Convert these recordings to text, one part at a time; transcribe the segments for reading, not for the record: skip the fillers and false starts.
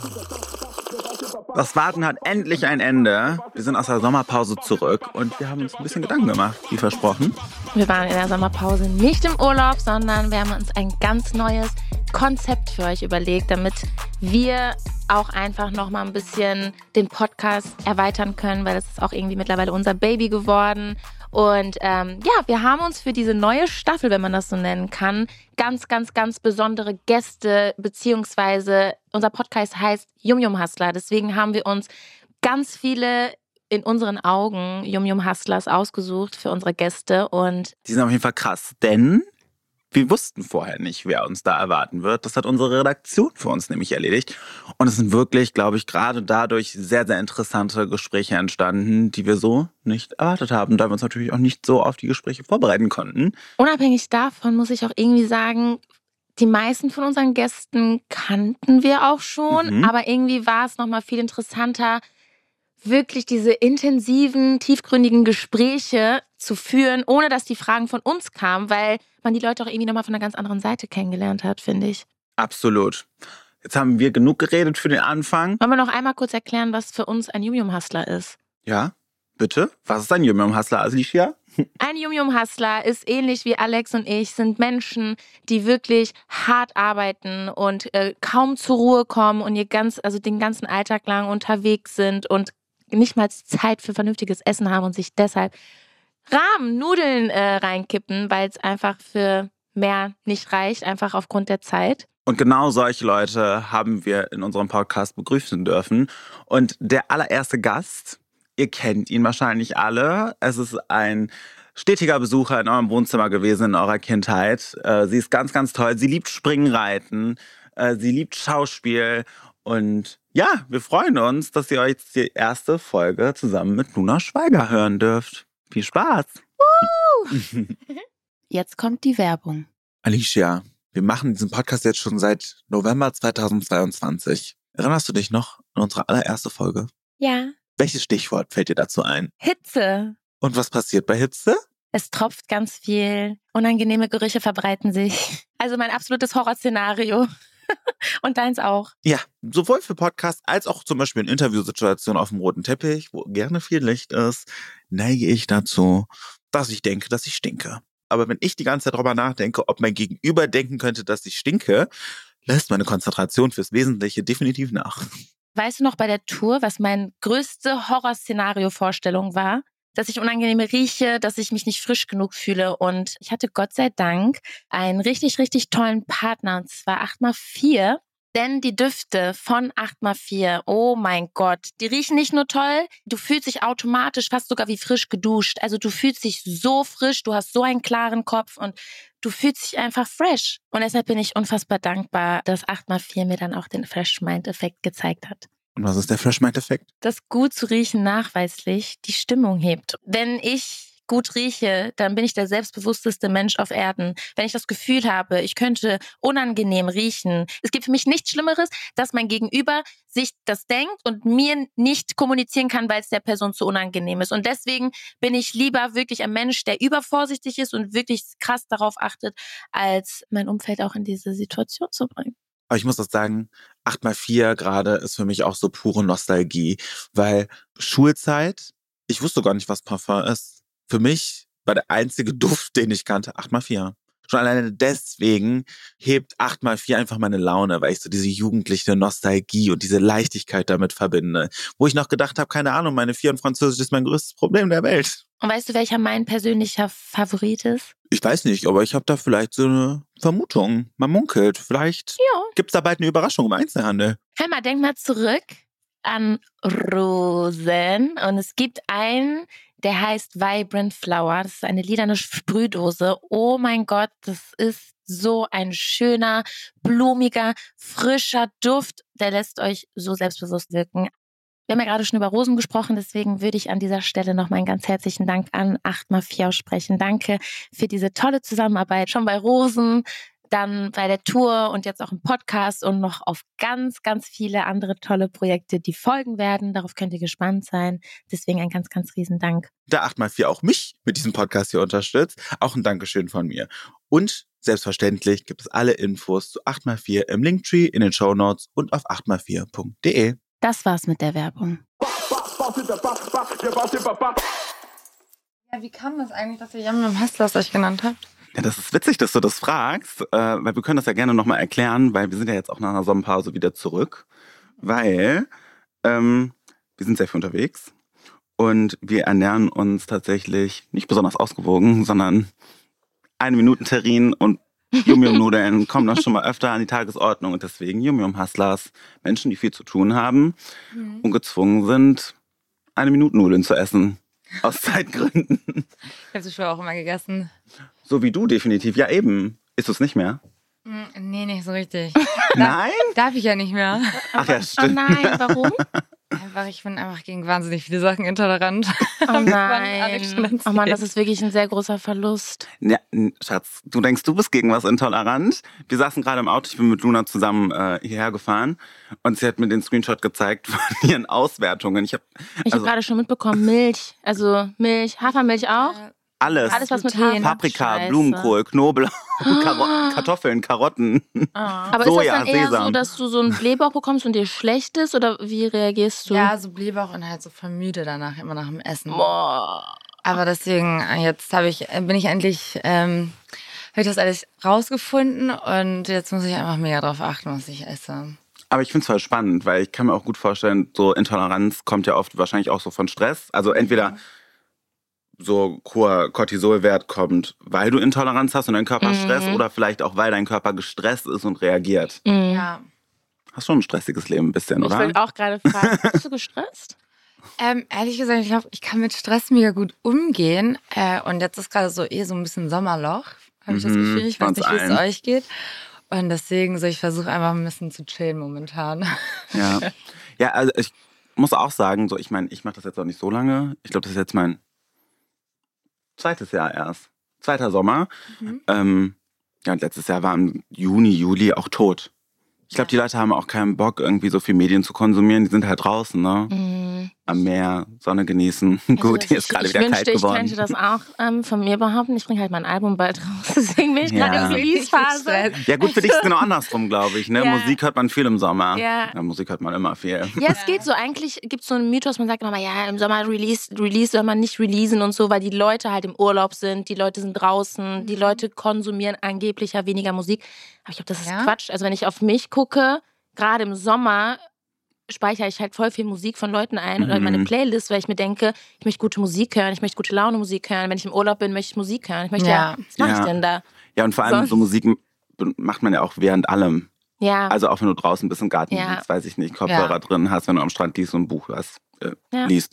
Das Warten hat endlich ein Ende. Wir sind aus der Sommerpause zurück und wir haben uns ein bisschen Gedanken gemacht, wie versprochen. Wir waren in der Sommerpause nicht im Urlaub, sondern wir haben uns ein ganz neues Konzept für euch überlegt, damit wir auch einfach noch mal ein bisschen den Podcast erweitern können, weil das ist auch irgendwie mittlerweile unser Baby geworden. Und wir haben uns für diese neue Staffel, wenn man das so nennen kann, ganz, ganz, ganz besondere Gäste, beziehungsweise unser Podcast heißt Yum Yum Hustler. Deswegen haben wir uns ganz viele in unseren Augen Yum Yum Hustlers ausgesucht für unsere Gäste. Und die sind auf jeden Fall krass, denn wir wussten vorher nicht, wer uns da erwarten wird. Das hat unsere Redaktion für uns nämlich erledigt. Und es sind wirklich, glaube ich, gerade dadurch sehr, sehr interessante Gespräche entstanden, die wir so nicht erwartet haben, da wir uns natürlich auch nicht so auf die Gespräche vorbereiten konnten. Unabhängig davon muss ich auch irgendwie sagen, die meisten von unseren Gästen kannten wir auch schon, aber irgendwie war es nochmal viel interessanter, wirklich diese intensiven, tiefgründigen Gespräche zu führen, ohne dass die Fragen von uns kamen, weil man die Leute auch irgendwie nochmal von einer ganz anderen Seite kennengelernt hat, finde ich. Absolut. Jetzt haben wir genug geredet für den Anfang. Wollen wir noch einmal kurz erklären, was für uns ein Yum Yum Hustler ist? Ja, bitte. Was ist ein Yum Yum Hustler, Alicia? Ein Yum Yum Hustler ist ähnlich wie Alex und ich, sind Menschen, die wirklich hart arbeiten und kaum zur Ruhe kommen und den ganzen Alltag lang unterwegs sind und nicht mal Zeit für vernünftiges Essen haben und sich deshalb Rahmennudeln reinkippen, weil es einfach für mehr nicht reicht, einfach aufgrund der Zeit. Und genau solche Leute haben wir in unserem Podcast begrüßen dürfen. Und der allererste Gast, ihr kennt ihn wahrscheinlich alle. Es ist ein stetiger Besucher in eurem Wohnzimmer gewesen in eurer Kindheit. Sie ist ganz, ganz toll. Sie liebt Springreiten. Sie liebt Schauspiel. Und ja, wir freuen uns, dass ihr euch die erste Folge zusammen mit Luna Schweiger hören dürft. Viel Spaß! Jetzt kommt die Werbung. Alicia, wir machen diesen Podcast jetzt schon seit November 2022. Erinnerst du dich noch an unsere allererste Folge? Ja. Welches Stichwort fällt dir dazu ein? Hitze. Und was passiert bei Hitze? Es tropft ganz viel. Unangenehme Gerüche verbreiten sich. Also mein absolutes Horrorszenario. Und deins auch. Ja, sowohl für Podcasts als auch zum Beispiel in Interviewsituationen auf dem roten Teppich, wo gerne viel Licht ist, neige ich dazu, dass ich denke, dass ich stinke. Aber wenn ich die ganze Zeit darüber nachdenke, ob mein Gegenüber denken könnte, dass ich stinke, lässt meine Konzentration fürs Wesentliche definitiv nach. Weißt du noch bei der Tour, was meine größte Horrorszenario-Vorstellung war? Dass ich unangenehme rieche, dass ich mich nicht frisch genug fühle. Und ich hatte Gott sei Dank einen richtig, richtig tollen Partner, und zwar 8x4. Denn die Düfte von 8x4, oh mein Gott, die riechen nicht nur toll, du fühlst dich automatisch fast sogar wie frisch geduscht. Also du fühlst dich so frisch, du hast so einen klaren Kopf und du fühlst dich einfach fresh. Und deshalb bin ich unfassbar dankbar, dass 8x4 mir dann auch den Fresh-Mind-Effekt gezeigt hat. Und was ist der Fresh-Mind-Effekt? Dass gut zu riechen nachweislich die Stimmung hebt. Wenn ich gut rieche, dann bin ich der selbstbewussteste Mensch auf Erden. Wenn ich das Gefühl habe, ich könnte unangenehm riechen. Es gibt für mich nichts Schlimmeres, dass mein Gegenüber sich das denkt und mir nicht kommunizieren kann, weil es der Person zu unangenehm ist. Und deswegen bin ich lieber wirklich ein Mensch, der übervorsichtig ist und wirklich krass darauf achtet, als mein Umfeld auch in diese Situation zu bringen. Aber ich muss das sagen, 8x4 gerade ist für mich auch so pure Nostalgie, weil Schulzeit, ich wusste gar nicht, was Parfum ist. Für mich war der einzige Duft, den ich kannte, 8x4. Schon alleine deswegen hebt 8x4 einfach meine Laune, weil ich so diese jugendliche Nostalgie und diese Leichtigkeit damit verbinde. Wo ich noch gedacht habe, keine Ahnung, meine 4 in Französisch ist mein größtes Problem der Welt. Und weißt du, welcher mein persönlicher Favorit ist? Ich weiß nicht, aber ich habe da vielleicht so eine Vermutung. Man munkelt. Vielleicht gibt's da bald eine Überraschung im Einzelhandel. Hör mal, denk mal zurück an Rosen. Und es gibt einen, der heißt Vibrant Flower. Das ist eine lilane Sprühdose. Oh mein Gott, das ist so ein schöner, blumiger, frischer Duft. Der lässt euch so selbstbewusst wirken. Wir haben ja gerade schon über Rosen gesprochen, deswegen würde ich an dieser Stelle nochmal einen ganz herzlichen Dank an 8x4 aussprechen. Danke für diese tolle Zusammenarbeit. Schon bei Rosen dann bei der Tour und jetzt auch im Podcast und noch auf ganz, ganz viele andere tolle Projekte, die folgen werden. Darauf könnt ihr gespannt sein. Deswegen ein ganz, ganz riesen Dank. Da 8x4 auch mich mit diesem Podcast hier unterstützt. Auch ein Dankeschön von mir. Und selbstverständlich gibt es alle Infos zu 8x4 im Linktree, in den Shownotes und auf 8x4.de. Das war's mit der Werbung. Ja, wie kam das eigentlich, dass ihr Yum Hustlers euch genannt habt? Ja, das ist witzig, dass du das fragst, weil wir können das ja gerne nochmal erklären, weil wir sind ja jetzt auch nach einer Sommerpause wieder zurück, weil wir sind sehr viel unterwegs und wir ernähren uns tatsächlich nicht besonders ausgewogen, sondern 1-Minuten-Terrinen und Yum-Yum-Nudeln kommen noch schon mal öfter an die Tagesordnung und deswegen Yum-Yum-Hustlers, Menschen, die viel zu tun haben und gezwungen sind, 1-Minuten-Nudeln zu essen. Aus Zeitgründen. Ich habe sie früher auch immer gegessen. So wie du definitiv. Ja, eben. Ist es nicht mehr? Nee, nicht so richtig. Nein? Darf ich ja nicht mehr. Ach ja, Oh stimmt. nein, warum? Ich bin einfach gegen wahnsinnig viele Sachen intolerant. Oh Das waren alle schon nein. Oh Mann, das ist wirklich ein sehr großer Verlust. Ja, Schatz, du denkst, du bist gegen was intolerant. Wir saßen gerade im Auto, ich bin mit Luna zusammen hierher gefahren und sie hat mir den Screenshot gezeigt von ihren Auswertungen. Ich habe gerade schon mitbekommen, Milch, also Milch, Hafermilch auch. alles. Alles, was mit Gluten. Hafer. Paprika, Scheiße. Blumenkohl, Knoblauch, Kartoffeln, Karotten. Aber Soja, ist das dann eher Sesam. so, dass du so einen Blähbauch bekommst und dir schlecht ist? Oder wie reagierst du? Ja, so Blähbauch und halt so voll müde danach, immer nach dem Essen. Boah. Aber deswegen, jetzt habe ich das alles rausgefunden und jetzt muss ich einfach mega drauf achten, was ich esse. Aber ich finde es voll spannend, weil ich kann mir auch gut vorstellen, so Intoleranz kommt ja oft wahrscheinlich auch so von Stress. Also entweder so hoher Cortisolwert kommt, weil du Intoleranz hast und dein Körper Stress oder vielleicht auch, weil dein Körper gestresst ist und reagiert. Ja. Hast schon ein stressiges Leben ein bisschen, Ich oder? will auch gerade fragen, bist du gestresst? Ehrlich gesagt, ich glaube, ich kann mit Stress mega gut umgehen. Und jetzt ist gerade so so ein bisschen Sommerloch, habe ich das Gefühl. Ich weiß uns nicht, wie es allen. euch geht. Und deswegen, ich versuche einfach ein bisschen zu chillen momentan. Ja. Ja, also ich muss auch sagen, so, ich meine, ich mache das jetzt auch nicht so lange. Ich glaube, das ist jetzt mein zweites Jahr erst. 2. Sommer. Ja, und letztes Jahr war im Juni, Juli auch tot. Ich glaube, die Leute haben auch keinen Bock, irgendwie so viel Medien zu konsumieren. Die sind halt draußen, ne? Am Meer, Sonne genießen. Gut, hier ist gerade wieder kalt Ich geworden. könnte das auch von mir behaupten. Ich bringe halt mein Album bald raus. Deswegen bin ich gerade Ja. in Release-Phase. Ja gut, für dich ist es genau andersrum, glaube ich. Ne? Ja. Musik hört man viel im Sommer. Ja. Musik hört man immer viel. Ja, es geht so. Eigentlich gibt es so einen Mythos, man sagt immer, ja, im Sommer Release soll man nicht releasen und so, weil die Leute halt im Urlaub sind, die Leute sind draußen, die Leute konsumieren angeblich ja weniger Musik. Aber ich glaube, das ist Quatsch. Also wenn ich auf mich gucke, gerade im Sommer speichere ich halt voll viel Musik von Leuten ein oder in meine Playlist, weil ich mir denke, ich möchte gute Musik hören, ich möchte gute Laune Musik hören. Wenn ich im Urlaub bin, möchte ich Musik hören. Ich möchte was mache ich denn da? Ja, und vor allem so Musik macht man ja auch während allem. Ja. Also auch wenn du draußen bist im Garten Ja. liegst, weiß ich nicht, Kopfhörer drin hast, wenn du am Strand liest und ein Buch hörst, liest.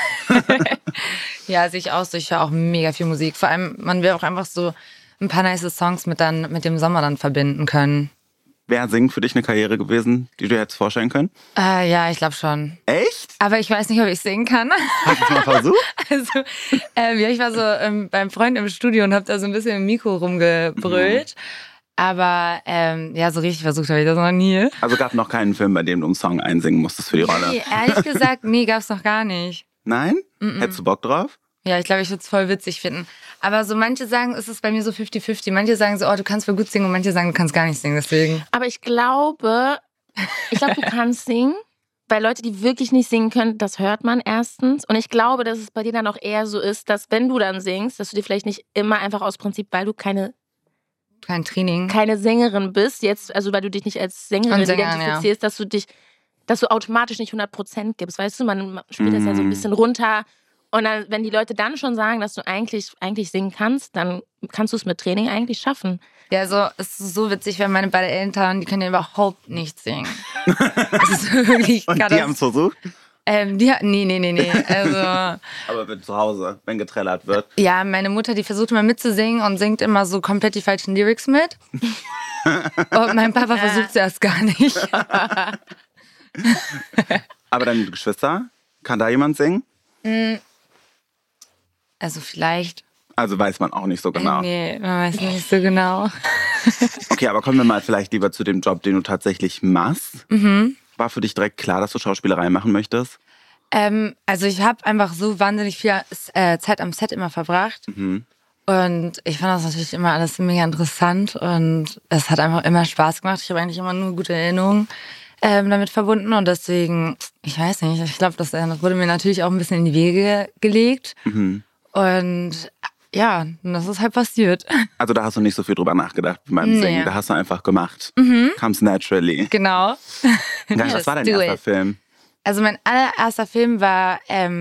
Ja, sehe ich auch so. Ich höre auch mega viel Musik. Vor allem, man will auch einfach so ein paar nice Songs mit dem Sommer dann verbinden können. Wäre Singen für dich eine Karriere gewesen, die du dir hättest vorstellen können? Ja, ich glaube schon. Echt? Aber ich weiß nicht, ob ich singen kann. Hast du es mal versucht? Also, ja, ich war so beim Freund im Studio und habe da so ein bisschen im Mikro rumgebrüllt. Aber ja, so richtig versucht habe ich das noch nie. Also gab noch keinen Film, bei dem du einen Song einsingen musstest für die Rolle? Nee, ehrlich gesagt, nee, gab's noch gar nicht. Nein? Hättest du Bock drauf? Ja, ich glaube, ich würde es voll witzig finden. Aber so manche sagen, es ist bei mir so 50-50. Manche sagen so, oh, du kannst voll gut singen und manche sagen, du kannst gar nicht singen, deswegen. Aber ich glaube, du kannst singen. Weil Leute, die wirklich nicht singen können, das hört man erstens. Und ich glaube, dass es bei dir dann auch eher so ist, dass wenn du dann singst, dass du dir vielleicht nicht immer einfach aus Prinzip, weil du keine Kein Sängerin bist, jetzt, also weil du dich nicht als Sängerin Und Sängerin, identifizierst, dass du automatisch nicht 100% gibst. Weißt du, man spielt das ja so ein bisschen runter. Und dann, wenn die Leute dann schon sagen, dass du eigentlich singen kannst, dann kannst du es mit Training eigentlich schaffen. Ja, so, es ist so witzig, weil meine beiden Eltern, die können ja überhaupt nicht singen. Das ist wirklich Und die haben es versucht? Nee. Also, Aber wenn zu Hause, wenn getrellert wird. ja, meine Mutter, die versucht immer mitzusingen und singt immer so komplett die falschen Lyrics mit. Und mein Papa versucht es erst gar nicht. Aber deine Geschwister, kann da jemand singen? Also vielleicht. Also weiß man auch nicht so genau. Nee, man weiß nicht so genau. Okay, aber kommen wir mal vielleicht lieber zu dem Job, den du tatsächlich machst. War für dich direkt klar, dass du Schauspielerei machen möchtest? Also ich habe einfach so wahnsinnig viel Zeit am Set immer verbracht. Und ich fand das natürlich immer alles mega interessant und es hat einfach immer Spaß gemacht. Ich habe eigentlich immer nur gute Erinnerungen damit verbunden und deswegen, ich weiß nicht, ich glaube, das wurde mir natürlich auch ein bisschen in die Wege gelegt. Und ja, das ist halt passiert. Also da hast du nicht so viel drüber nachgedacht beim Singen, da hast du einfach gemacht. Comes naturally. Genau. Ja, was war dein erster Film? Also mein allererster Film war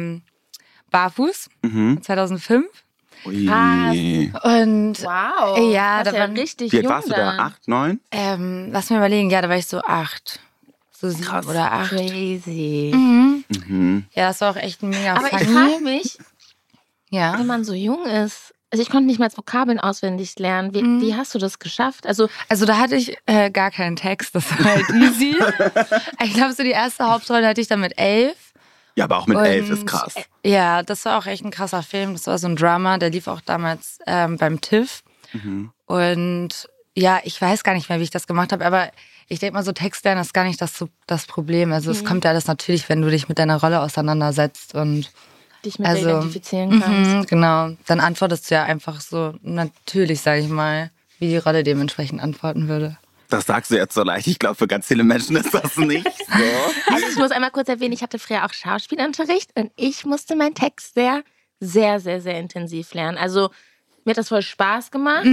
Barfuß, 2005. Ui. Und Wow. Ja, das da ist ja waren, richtig Wie alt jung warst du da? dann. 8, 9? lass mich überlegen, ja, da war ich so 8. So 7 Krass. oder 8. Crazy. Ja, das war auch echt ein mega Aber ich funny. frage mich, Ja. wenn man so jung ist, also ich konnte nicht mal Vokabeln auswendig lernen. Wie hast du das geschafft? Also Also da hatte ich gar keinen Text, das war halt easy. Ich glaube, so die erste Hauptrolle hatte ich dann mit 11. Ja, aber auch mit 11 ist Und, krass. Ja, das war auch echt ein krasser Film. Das war so ein Drama, der lief auch damals beim TIFF. Und ja, ich weiß gar nicht mehr, wie ich das gemacht habe, aber ich denke mal, so Text lernen ist gar nicht das Problem. Also es kommt ja alles natürlich, wenn du dich mit deiner Rolle auseinandersetzt und dich mit dir identifizieren kannst. genau. Dann antwortest du ja einfach so natürlich, sage ich mal, wie die Rolle dementsprechend antworten würde. Das sagst du jetzt so leicht. Ich glaube, für ganz viele Menschen ist das nicht so. Also ich muss einmal kurz erwähnen, ich hatte früher auch Schauspielunterricht und ich musste meinen Text sehr, sehr, sehr, sehr intensiv lernen. Also mir hat das voll Spaß gemacht,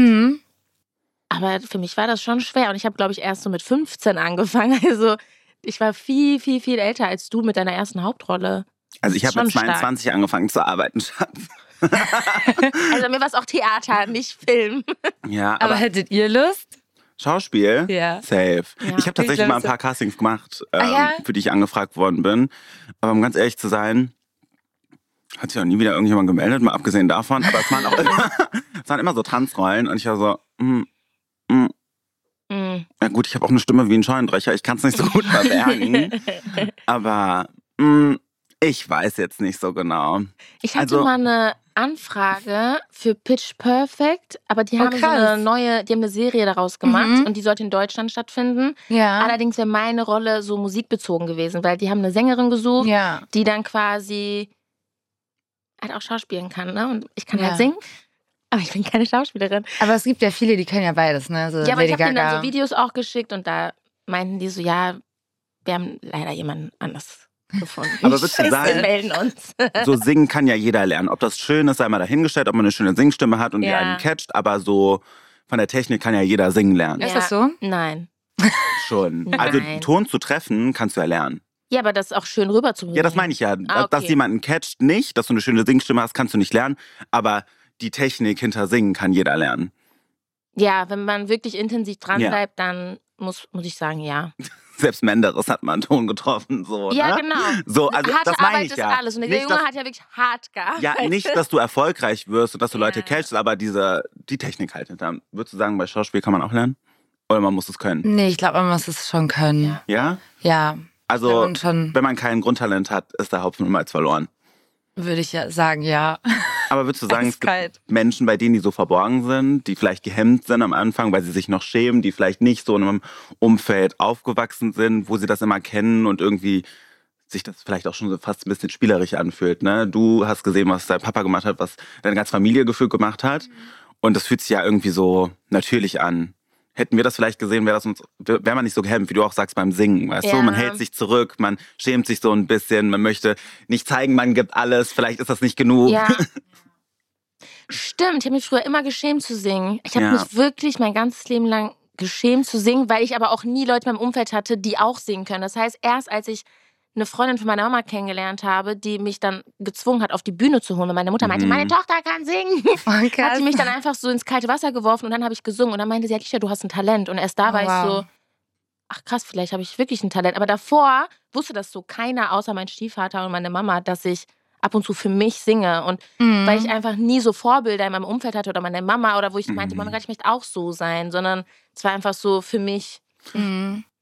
aber für mich war das schon schwer. Und ich habe, glaube ich, erst so mit 15 angefangen. Also ich war viel, viel, viel älter als du mit deiner ersten Hauptrolle. Also ich habe mit Schon 22 angefangen zu arbeiten, Schatz. Also mir war es auch Theater, nicht Film. Ja, Aber hättet ihr Lust? Schauspiel? Ja. Safe. Ja. Ich habe tatsächlich mal ein paar Castings gemacht, für die ich angefragt worden bin. Aber um ganz ehrlich zu sein, hat sich auch nie wieder irgendjemand gemeldet, mal abgesehen davon. Aber es waren immer so Tanzrollen und ich war so, ja gut, ich habe auch eine Stimme wie ein Scheunendrecher, ich kann es nicht so gut verbergen. Aber ich weiß jetzt nicht so genau. Ich hatte mal eine Anfrage für Pitch Perfect, aber die haben so eine Serie daraus gemacht und die sollte in Deutschland stattfinden. Ja. Allerdings wäre meine Rolle so musikbezogen gewesen, weil die haben eine Sängerin gesucht, Ja. die dann quasi halt auch schauspielen kann, ne? Und ich kann Ja. halt singen, aber ich bin keine Schauspielerin. Aber es gibt ja viele, die können ja beides, ne? So Ja, aber ich Lady habe denen dann Gaga. so Videos auch geschickt und da meinten die so, ja, wir haben leider jemanden anders gefunden. Aber würdest du Wir sagen, melden uns. so singen kann ja jeder lernen. Ob das schön ist, sei mal dahingestellt, ob man eine schöne Singstimme hat und die Ja. einen catcht. Aber so von der Technik kann ja jeder singen lernen. Ist das so? Nein. Schon. Nein. Also Ton zu treffen, kannst du ja lernen. Ja, aber das auch schön rüberzubringen. Ja, das meine ich ja. Ah, okay. Dass jemanden catcht nicht, dass du eine schöne Singstimme hast, kannst du nicht lernen. Aber die Technik hinter Singen kann jeder lernen. Ja, wenn man wirklich intensiv dran Ja. bleibt, dann muss ich sagen, ja. Selbst Menderes hat mal einen Ton getroffen. So, Ja, ne? genau. So, also Harte das meine Arbeit ich ist ja. alles. Und der Nicht, Junge dass- hat ja wirklich hart gearbeitet. Ja, nicht, dass du erfolgreich wirst und dass du Leute Ja. catchst, aber die Technik halt hinter. Würdest du sagen, bei Schauspiel kann man auch lernen? Oder man muss es können? Nee, ich glaube, man muss es schon können. Ja? Ja. Also, Und schon wenn man kein Grundtalent hat, ist der Hopfen niemals verloren. würde ich ja sagen, ja. Aber würdest du sagen, es gibt Eiskalt. Menschen, bei denen die so verborgen sind, die vielleicht gehemmt sind am Anfang, weil sie sich noch schämen, die vielleicht nicht so in einem Umfeld aufgewachsen sind, wo sie das immer kennen und irgendwie sich das vielleicht auch schon so fast ein bisschen spielerisch anfühlt. Ne? Du hast gesehen, was dein Papa gemacht hat, was deine ganze Familie gefühlt gemacht hat. Und das fühlt sich ja irgendwie so natürlich an. Hätten wir das vielleicht gesehen, wäre man nicht so gehemmt, wie du auch sagst, beim Singen. Weißt du, Ja. man hält sich zurück, man schämt sich so ein bisschen, man möchte nicht zeigen, man gibt alles, vielleicht ist das nicht genug. Ja. Stimmt, ich habe mich früher immer geschämt zu singen. Ich habe Ja. mich wirklich mein ganzes Leben lang geschämt zu singen, weil ich aber auch nie Leute in meinem Umfeld hatte, die auch singen können. Das heißt, erst als ich eine Freundin von meiner Mama kennengelernt habe, die mich dann gezwungen hat, auf die Bühne zu holen, weil meine Mutter meinte, meine Tochter kann singen, hat sie mich dann einfach so ins kalte Wasser geworfen und dann habe ich gesungen. Und dann meinte sie, Alicia, du hast ein Talent. Und erst da war ich so, ach krass, vielleicht habe ich wirklich ein Talent. Aber davor wusste das so keiner, außer mein Stiefvater und meine Mama, dass ich ab und zu für mich singe. Und weil ich einfach nie so Vorbilder in meinem Umfeld hatte oder meine Mama oder wo ich meinte, Monika, ich möchte auch so sein, sondern es war einfach so für mich.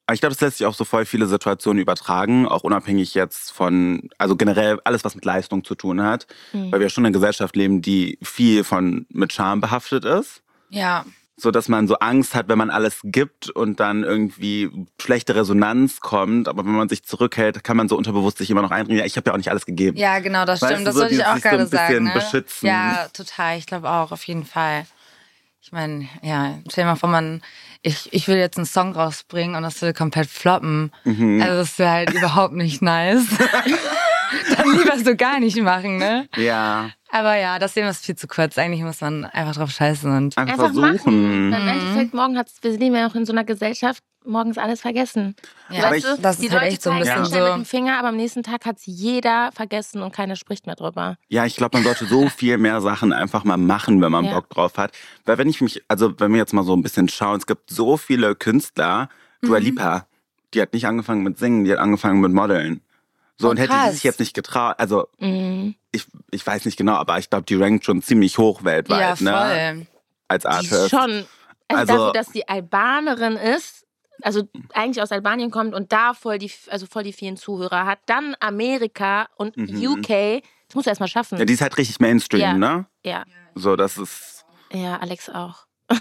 Aber ich glaube, das lässt sich auch so voll viele Situationen übertragen, auch unabhängig jetzt von, also generell alles, was mit Leistung zu tun hat. Weil wir schon in einer Gesellschaft leben, die viel mit Scham behaftet ist. Ja. So, dass man so Angst hat, wenn man alles gibt und dann irgendwie schlechte Resonanz kommt. Aber wenn man sich zurückhält, kann man so unterbewusst sich immer noch einbringen. Ja, ich habe ja auch nicht alles gegeben. Ja, genau, das Weißt stimmt. du, Das wollte ich auch gerade sagen. So ein bisschen Ne? beschützen. Ja, total. Ich glaube auch, auf jeden Fall. Ich meine, ja, stell dir mal vor, ich will jetzt einen Song rausbringen und das will komplett floppen. Also das wäre halt überhaupt nicht nice. Dann lieber so gar nicht machen, ne? Ja. Aber ja, das Leben ist viel zu kurz. Eigentlich muss man einfach drauf scheißen und Einfach Machen. versuchen. Im Endeffekt, wir leben ja auch in so einer Gesellschaft, morgens alles vergessen. ja, aber Weißt du, das die ist halt Leute echt so ein zeigen bisschen schnell mit so. dem Finger, aber am nächsten Tag hat es jeder vergessen und keiner spricht mehr drüber. Ja, ich glaube, man sollte so viel mehr Sachen einfach mal machen, wenn man Ja. Bock drauf hat. Weil wenn wir jetzt mal so ein bisschen schauen, es gibt so viele Künstler, Dua Lipa, die hat nicht angefangen mit Singen, die hat angefangen mit Modeln. So, Oh, und hätte krass. die sich jetzt nicht getraut, also ich weiß nicht genau, aber ich glaube, die rankt schon ziemlich hoch weltweit, Ja, voll. ne? Als Die Artist. ist schon, Also- dafür, dass die Albanerin ist, also eigentlich aus Albanien kommt und da voll die vielen Zuhörer hat, dann Amerika und UK, das musst du erstmal schaffen. Ja, die ist halt richtig Mainstream, Ja. ne? Ja, So, das ist ja, Alex auch.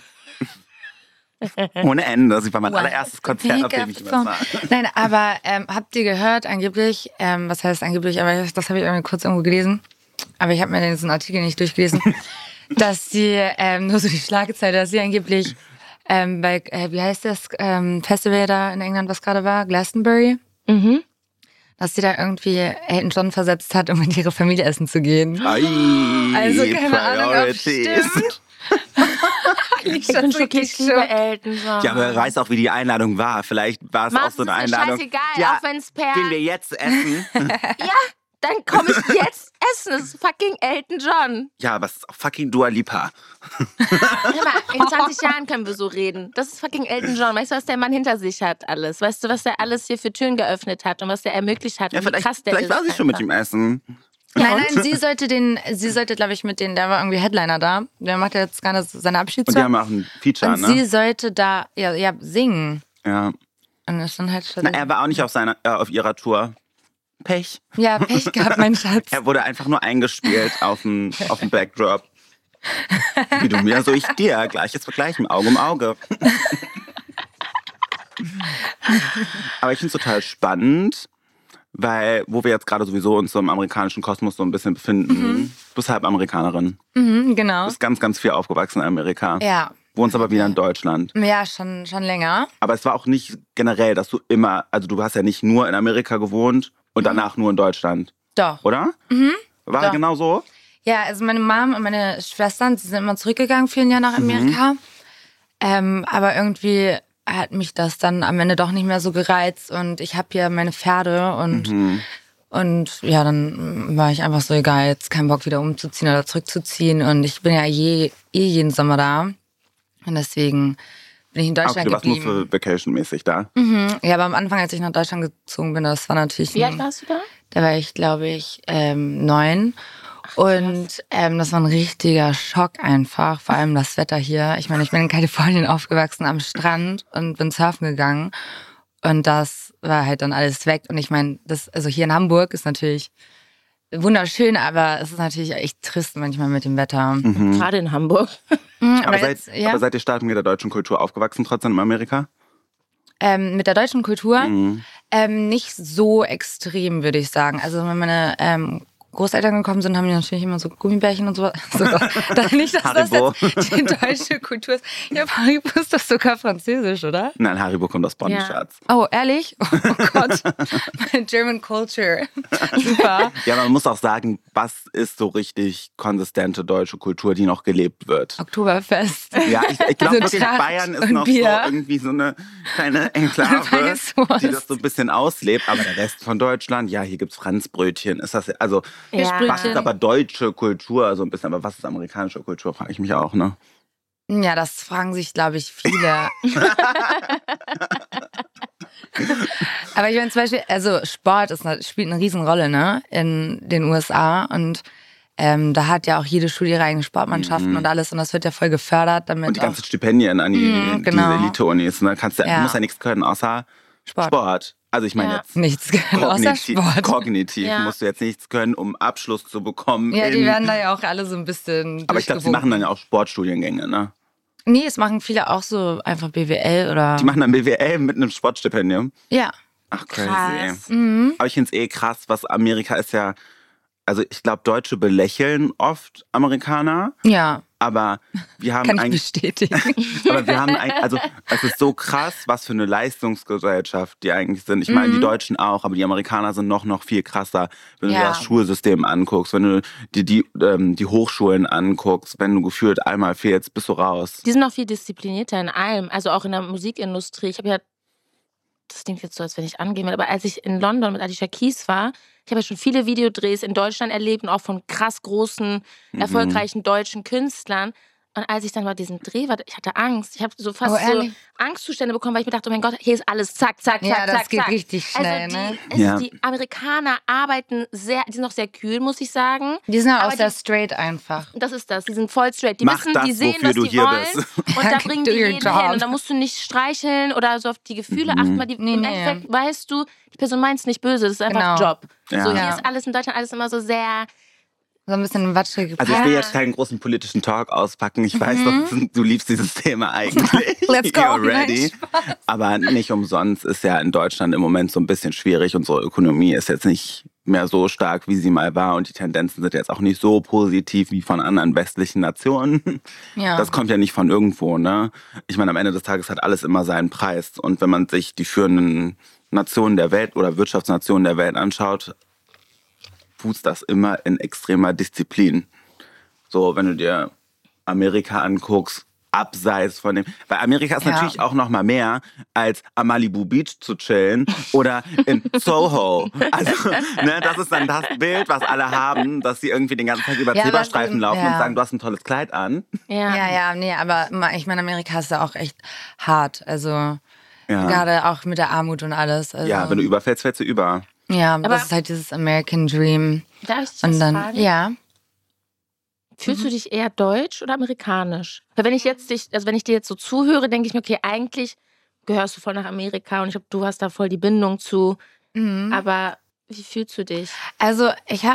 ohne Ende. Das war mein Wow. allererstes Konzert, auf dem ich was war. Nein, aber habt ihr gehört, angeblich, was heißt angeblich, aber das habe ich irgendwie kurz irgendwo gelesen, aber ich habe mir diesen Artikel nicht durchgelesen, dass sie, nur so die Schlagzeile, dass sie angeblich bei, wie heißt das Festival da in England, was gerade war, Glastonbury, dass sie da irgendwie Elton John versetzt hat, um mit ihrer Familie essen zu gehen. Also keine Ahnung, ob es stimmt. Ich bin schockiert, ich liebe Elton John. Ja, aber wer weiß auch, wie die Einladung war. Vielleicht war es auch so eine ist mir Einladung. scheißegal, Ja, auch wenn es per... gehen wir jetzt essen? Ja, dann komme ich jetzt essen. Das ist fucking Elton John. Ja, aber es ist auch fucking Dua Lipa. Hör mal, in 20 Jahren können wir so reden. Das ist fucking Elton John. Weißt du, was der Mann hinter sich hat alles? Weißt du, was der alles hier für Türen geöffnet hat und was der ermöglicht hat Ja, und wie krass der vielleicht ist war sie schon mit einfach. ihm essen. Nein, sie sollte, glaube ich, der war irgendwie Headliner da. Der macht ja jetzt gerade seine Und Abschiedstour. die haben auch ein Feature, Und ne? sie sollte da, ja, singen. Ja. Und das dann halt Na, er war auch nicht auf ihrer Tour. Pech. ja, Pech gehabt, mein Schatz. Er wurde einfach nur eingespielt auf dem Backdrop. Wie du mir, so ich dir. Gleiches Vergleichen, Auge um Auge. Aber ich finde es total spannend, weil, wo wir jetzt gerade sowieso uns so im amerikanischen Kosmos so ein bisschen befinden, du bist halb Amerikanerin. Genau. Du bist ganz, ganz viel aufgewachsen in Amerika. Ja. Wohnst aber wieder in Deutschland. Ja, schon länger. Aber es war auch nicht generell, dass du immer, also du hast ja nicht nur in Amerika gewohnt und danach nur in Deutschland, Doch. oder? War Doch. genau so? Ja, also meine Mom und meine Schwestern, sie sind immer zurückgegangen, vielen Jahren nach Amerika. Aber irgendwie hat mich das dann am Ende doch nicht mehr so gereizt und ich habe hier meine Pferde und ja, dann war ich einfach so, egal, jetzt keinen Bock wieder umzuziehen oder zurückzuziehen und ich bin ja jeden Sommer da und deswegen bin ich in Okay, Deutschland du warst nur geblieben. für Vacation-mäßig da. Ja, aber am Anfang, als ich nach Deutschland gezogen bin, das war natürlich, Wie alt warst du da? da war ich, glaube ich, 9. Und das war ein richtiger Schock einfach, vor allem das Wetter hier. Ich meine, ich bin in Kalifornien aufgewachsen am Strand und bin surfen gegangen. Und das war halt dann alles weg. Und ich meine, also hier in Hamburg ist natürlich wunderschön, aber es ist natürlich echt trist manchmal mit dem Wetter. Gerade in Hamburg. Aber jetzt, ja, seid ihr stark mit der deutschen Kultur aufgewachsen, trotzdem in Amerika? mit der deutschen Kultur nicht so extrem, würde ich sagen. Also wenn meine Großeltern gekommen sind, haben die natürlich immer so Gummibärchen und so. Da nicht, dass Haribo. das jetzt die deutsche Kultur ist. Ja, Haribo ist doch sogar französisch, oder? Nein, Haribo kommt aus Bonn, Ja. Schatz. Oh, ehrlich? Oh Gott. Meine German Culture. Super. Ja, man muss auch sagen, was ist so richtig konsistente deutsche Kultur, die noch gelebt wird? Oktoberfest. Ja, ich glaube So wirklich, Tracht Bayern ist und noch so Bier. irgendwie so eine kleine Enklave, Weißwurst. die das so ein bisschen auslebt. Aber der Rest von Deutschland, ja, hier gibt's Franzbrötchen. Ist das, also, was ist aber deutsche Kultur so ein bisschen? Aber was ist amerikanische Kultur, frage ich mich auch, ne? Ja, das fragen sich, glaube ich, viele. Aber ich meine zum Beispiel, also Sport spielt eine Riesenrolle, ne, in den USA und da hat ja auch jede Schule ihre eigenen Sportmannschaften und alles und das wird ja voll gefördert, damit Und die auch ganzen Stipendien an genau. diese Elite-Unis, ne? Du musst ja nichts können, außer Sport. Also ich meine jetzt nichts können, außer Sport. Kognitiv musst du jetzt nichts können, um Abschluss zu bekommen. Ja, die werden da ja auch alle so ein bisschen aber ich glaube, sie machen dann ja auch Sportstudiengänge, ne? Nee, es machen viele auch so einfach BWL oder... Die machen dann BWL mit einem Sportstipendium? Ja. Ach, crazy. Aber ich finde es krass, was Amerika ist ja... Also ich glaube, Deutsche belächeln oft Amerikaner. Ja. Aber wir haben Kann ich bestätigen. Aber wir haben eigentlich, also es ist so krass, was für eine Leistungsgesellschaft die eigentlich sind. Ich meine, die Deutschen auch, aber die Amerikaner sind noch viel krasser. Wenn du dir das Schulsystem anguckst, wenn du dir die Hochschulen anguckst, wenn du gefühlt einmal fehlst, bist du raus. Die sind noch viel disziplinierter in allem, also auch in der Musikindustrie. Ich habe ja, das klingt jetzt so, als wenn ich angehen will, aber als ich in London mit Alicia Keys war, ich habe ja schon viele Videodrehs in Deutschland erlebt und auch von krass großen, erfolgreichen deutschen Künstlern. Und als ich dann bei diesem Dreh war, ich hatte Angst. Ich habe so fast so Angstzustände bekommen, weil ich mir dachte, oh mein Gott, hier ist alles zack, zack, zack, zack, zack. Ja, das geht richtig schnell, also die Amerikaner arbeiten sehr, die sind noch sehr kühl, muss ich sagen. Die sind auch sehr straight einfach. Das ist das, die sind voll straight. Die Mach wissen, das, die sehen, was die wollen. Bist. Und da bringen die jeden hin. Und da musst du nicht streicheln oder so auf die Gefühle achten, weil im Endeffekt weißt du, die Person meint es nicht böse, das ist einfach Job. Ja. So, hier ist alles in Deutschland alles immer so sehr... So ein bisschen watschig. Also ich will jetzt keinen großen politischen Talk auspacken. Ich weiß, du liebst dieses Thema eigentlich. Let's go. You're ready. Aber nicht umsonst ist ja in Deutschland im Moment so ein bisschen schwierig. Unsere Ökonomie ist jetzt nicht mehr so stark, wie sie mal war. Und die Tendenzen sind jetzt auch nicht so positiv wie von anderen westlichen Nationen. Ja. Das kommt ja nicht von irgendwo, ne? Ich meine, am Ende des Tages hat alles immer seinen Preis. Und wenn man sich die führenden Nationen der Welt oder Wirtschaftsnationen der Welt anschaut, fußt das immer in extremer Disziplin. So, wenn du dir Amerika anguckst, abseits von dem... Weil Amerika ist natürlich auch noch mal mehr, als am Malibu Beach zu chillen oder in Soho. Also, ne, das ist dann das Bild, was alle haben, dass sie irgendwie den ganzen Tag über Zebrastreifen laufen und sagen, du hast ein tolles Kleid an. Nee, aber ich meine, Amerika ist ja auch echt hart. Also, gerade auch mit der Armut und alles. Also. Ja, wenn du überfällst, fällst du über. Ja, aber das ist halt dieses American Dream. Darf ich dich was fragen? Ja. Fühlst du dich eher deutsch oder amerikanisch? Weil wenn ich dir jetzt so zuhöre, denke ich mir, okay, eigentlich gehörst du voll nach Amerika und ich glaube, du hast da voll die Bindung zu. Aber wie fühlst du dich? Also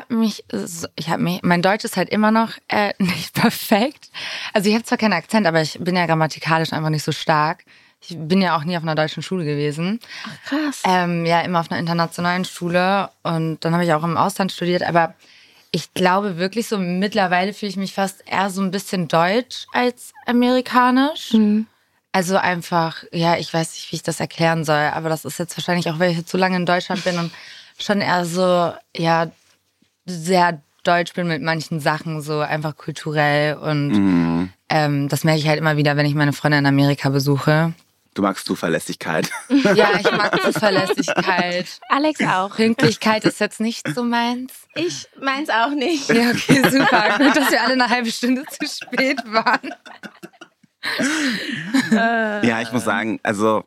mein Deutsch ist halt immer noch nicht perfekt. Also ich habe zwar keinen Akzent, aber ich bin ja grammatikalisch einfach nicht so stark. Ich bin ja auch nie auf einer deutschen Schule gewesen. Ach, krass. Ja, immer auf einer internationalen Schule. Und dann habe ich auch im Ausland studiert. Aber ich glaube wirklich so, mittlerweile fühle ich mich fast eher so ein bisschen deutsch als amerikanisch. Also einfach, ja, ich weiß nicht, wie ich das erklären soll. Aber das ist jetzt wahrscheinlich auch, weil ich jetzt so lange in Deutschland bin und schon eher so, ja, sehr deutsch bin mit manchen Sachen, so einfach kulturell. Und das merke ich halt immer wieder, wenn ich meine Freunde in Amerika besuche. Du magst Zuverlässigkeit. Ja, ich mag Zuverlässigkeit. Alex auch. Pünktlichkeit ist jetzt nicht so meins. Ich meins auch nicht. Ja, okay, super. Gut, dass wir alle eine halbe Stunde zu spät waren. Ja, ich muss sagen, also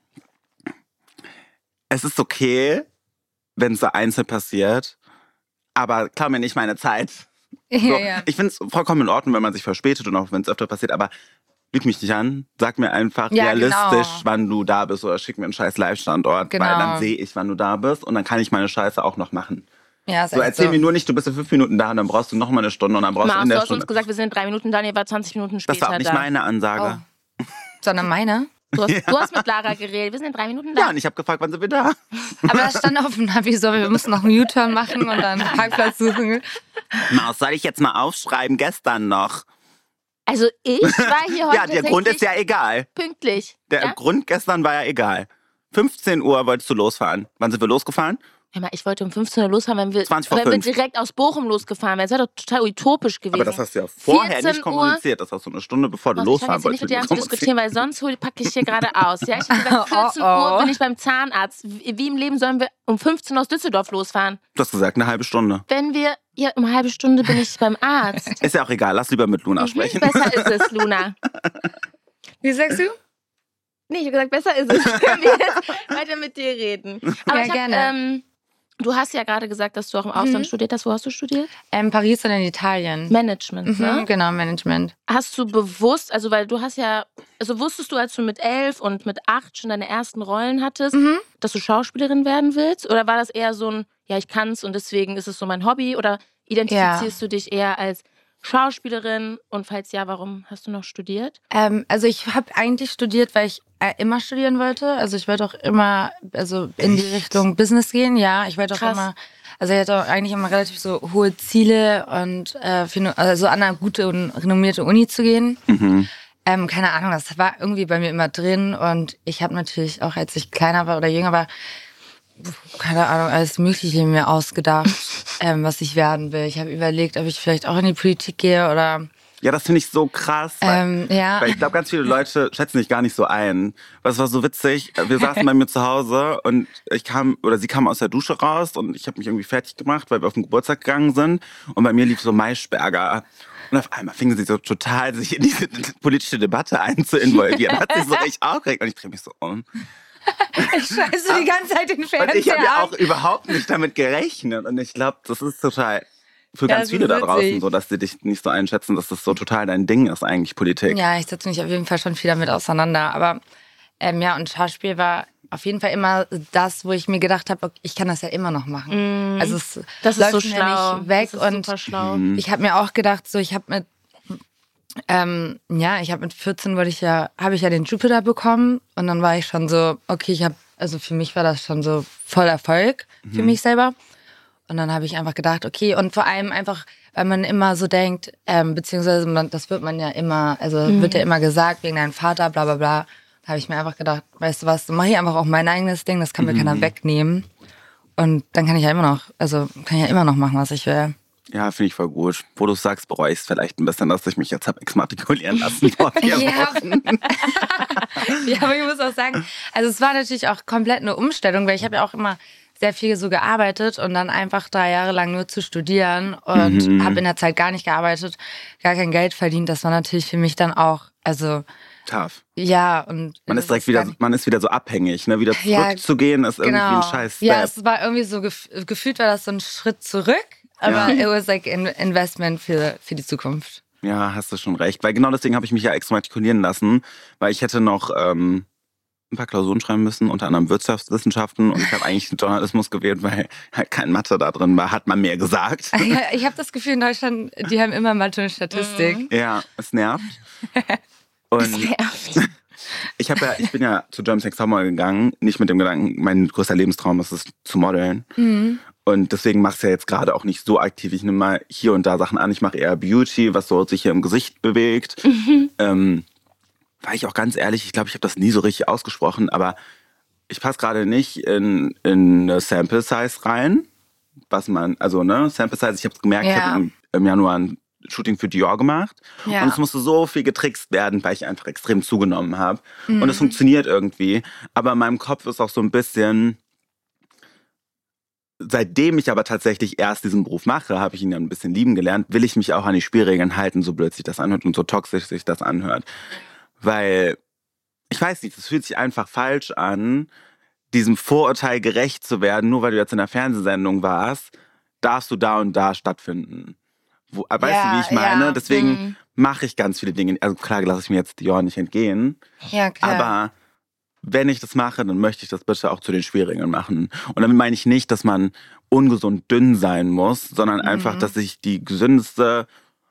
es ist okay, wenn es so einzeln passiert, aber klau mir nicht meine Zeit. So, ich finde es vollkommen in Ordnung, wenn man sich verspätet und auch wenn es öfter passiert, aber lüg mich nicht an, sag mir einfach realistisch, wann du da bist oder schick mir einen scheiß Live-Standort, weil dann sehe ich, wann du da bist und dann kann ich meine Scheiße auch noch machen. Ja, so, erzähl mir nur nicht, du bist in 5 Minuten da und dann brauchst du noch mal eine Stunde und dann brauchst du in der Stunde. Du hast uns gesagt, wir sind in 3 Minuten da und ihr war 20 Minuten später da. Das war auch nicht meine Ansage. Oh. Sondern meine? Du hast mit Lara geredet, wir sind in 3 Minuten da. Ja, und ich habe gefragt, wann sind wir da? Aber das stand auf dem Navi so, wir müssen noch einen U-Turn machen und dann einen Parkplatz suchen. Maus, soll ich jetzt mal aufschreiben, gestern noch? Also ich war hier heute ja, der Grund ist ja egal. Pünktlich. Der Grund gestern war ja egal. 15 Uhr wolltest du losfahren. Wann sind wir losgefahren? Hör mal, ich wollte um 15 Uhr losfahren, wenn wir 20 vor 5. direkt aus Bochum losgefahren wären. Das wäre doch total utopisch gewesen. Aber das hast du ja vorher nicht kommuniziert. Das hast du eine Stunde bevor du losfahren wolltest. Ich fange jetzt nicht mit dir an zu diskutieren, weil sonst packe ich hier gerade aus. Ja, ich habe gesagt, 14 Uhr bin ich beim Zahnarzt. Wie im Leben sollen wir um 15 Uhr aus Düsseldorf losfahren? Du hast gesagt, eine halbe Stunde. Wenn wir, ja, um eine halbe Stunde bin ich beim Arzt. Ist ja auch egal, lass lieber mit Luna sprechen. Besser ist es, Luna. Wie sagst du? Nee, ich habe gesagt, besser ist es, wenn wir jetzt weiter mit dir reden. Aber ja, gerne. Du hast ja gerade gesagt, dass du auch im Ausland studiert hast. Wo hast du studiert? Paris und in Italien. Management, ne? Genau, Management. Hast du bewusst, also weil du hast ja, also wusstest du, als du mit 11 und mit 8 schon deine ersten Rollen hattest, dass du Schauspielerin werden willst? Oder war das eher so ein, ja, ich kann's und deswegen ist es so mein Hobby? Oder identifizierst du dich eher als Schauspielerin? Und falls ja, warum hast du noch studiert? Also ich habe eigentlich studiert, weil ich immer studieren wollte. Also ich wollte auch immer in die Richtung Business gehen. Ja, ich wollte auch immer, also ich hatte auch eigentlich immer relativ so hohe Ziele und also an eine gute und renommierte Uni zu gehen. Keine Ahnung, das war irgendwie bei mir immer drin. Und ich habe natürlich auch, als ich kleiner war oder jünger war, keine Ahnung, alles Mögliche mir ausgedacht, was ich werden will. Ich habe überlegt, ob ich vielleicht auch in die Politik gehe oder... Ja, das finde ich so krass, weil ich glaube, ganz viele Leute schätzen dich gar nicht so ein. Was war so witzig, wir saßen bei mir zu Hause und sie kam aus der Dusche raus und ich habe mich irgendwie fertig gemacht, weil wir auf den Geburtstag gegangen sind und bei mir lief so Maischberger. Und auf einmal fingen sie so total, sich in diese politische Debatte einzuinvolvieren. Hat sich so richtig aufgeregt und ich drehe mich so um. Ich scheiße die ganze Zeit den Fernseher. Und ich habe ja auch überhaupt nicht damit gerechnet und ich glaube, das ist total... Für ganz viele da draußen so, dass sie dich nicht so einschätzen, dass das so total dein Ding ist, eigentlich Politik. Ja, ich setze mich auf jeden Fall schon viel damit auseinander. Aber und Schauspiel war auf jeden Fall immer das, wo ich mir gedacht habe, okay, ich kann das ja immer noch machen. Also das ist so schlau. Mir nicht weg. Das ist und super schlau. Ich habe mir auch gedacht, so ich habe mit 14 habe ich ja den Jupiter bekommen und dann war ich schon so, okay, für mich war das schon so voll Erfolg für mich selber. Und dann habe ich einfach gedacht, okay, und vor allem einfach, weil man immer so denkt, beziehungsweise das wird man ja immer, wird ja immer gesagt, wegen deinem Vater, bla bla bla. Da habe ich mir einfach gedacht, weißt du was, dann mache ich einfach auch mein eigenes Ding, das kann mir keiner wegnehmen. Und dann kann ich ja immer noch machen, was ich will. Ja, finde ich voll gut. Wo du sagst, bereue ich es vielleicht ein bisschen, dass ich mich jetzt habe exmatrikulieren lassen vor 4 Wochen. Ja, aber ich muss auch sagen, also es war natürlich auch komplett eine Umstellung, weil ich habe ja auch immer sehr viel so gearbeitet und dann einfach 3 Jahre lang nur zu studieren und habe in der Zeit gar nicht gearbeitet, gar kein Geld verdient. Das war natürlich für mich dann auch, tough. Ja, und man ist direkt wieder so abhängig, ne? Wieder zurückzugehen ist irgendwie ein scheiß Step. Ja, es war irgendwie so gefühlt war das so ein Schritt zurück, aber it was like an investment für die Zukunft. Ja, hast du schon recht, weil genau deswegen habe ich mich ja exmatrikulieren lassen, weil ich hätte noch ein paar Klausuren schreiben müssen, unter anderem Wirtschaftswissenschaften und ich habe eigentlich Journalismus gewählt, weil halt kein Mathe da drin war, hat man mir gesagt. Ja, ich habe das Gefühl, in Deutschland, die haben immer Mathe und Statistik. Ja, es nervt. Und ich bin ja zu German Next Topmodel gegangen, nicht mit dem Gedanken, mein größter Lebenstraum ist es, zu modeln. Und deswegen mache ich es ja jetzt gerade auch nicht so aktiv. Ich nehme mal hier und da Sachen an. Ich mache eher Beauty, was so sich hier im Gesicht bewegt. War ich auch ganz ehrlich, ich glaube, ich habe das nie so richtig ausgesprochen, aber ich passe gerade nicht in eine Sample Size rein. Sample Size, ich habe es gemerkt, ich habe im Januar ein Shooting für Dior gemacht und es musste so viel getrickst werden, weil ich einfach extrem zugenommen habe. Und es funktioniert irgendwie, aber in meinem Kopf ist auch so ein bisschen, seitdem ich aber tatsächlich erst diesen Beruf mache, habe ich ihn dann ein bisschen lieben gelernt, will ich mich auch an die Spielregeln halten, so blöd sich das anhört und so toxisch sich das anhört. Weil, ich weiß nicht, es fühlt sich einfach falsch an, diesem Vorurteil gerecht zu werden, nur weil du jetzt in einer Fernsehsendung warst, darfst du da und da stattfinden. Weißt du, wie ich meine? Deswegen mache ich ganz viele Dinge. Also klar, lasse ich mir jetzt Dior nicht entgehen. Ja, klar. Aber wenn ich das mache, dann möchte ich das bitte auch zu den Schwierigen machen. Und damit meine ich nicht, dass man ungesund dünn sein muss, sondern einfach, dass ich die gesündeste,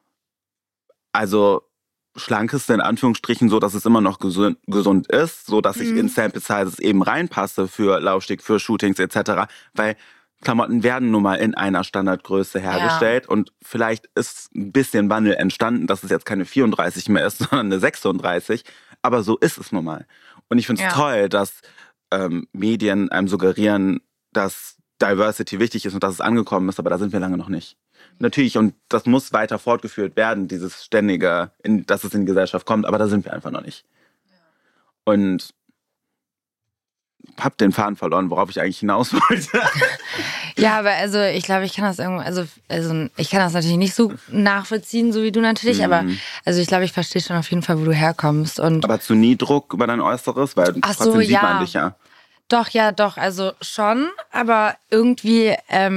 schlankeste in Anführungsstrichen, so dass es immer noch gesund ist, so dass ich in Sample Sizes eben reinpasse für Laufsteg, für Shootings etc. Weil Klamotten werden nun mal in einer Standardgröße hergestellt und vielleicht ist ein bisschen Wandel entstanden, dass es jetzt keine 34 mehr ist, sondern eine 36, aber so ist es nun mal. Und ich finde es toll, dass Medien einem suggerieren, dass Diversity wichtig ist und dass es angekommen ist, aber da sind wir lange noch nicht. Natürlich, und das muss weiter fortgeführt werden, dieses ständige, dass es in die Gesellschaft kommt, aber da sind wir einfach noch nicht. Und hab den Faden verloren, worauf ich eigentlich hinaus wollte. Ja, aber ich glaube, ich kann das ich kann das natürlich nicht so nachvollziehen, so wie du natürlich, aber ich glaube, ich verstehe schon auf jeden Fall, wo du herkommst. Und aber zu nie Druck über dein Äußeres, weil trotzdem sieht man dich ja. Doch, also schon, aber irgendwie,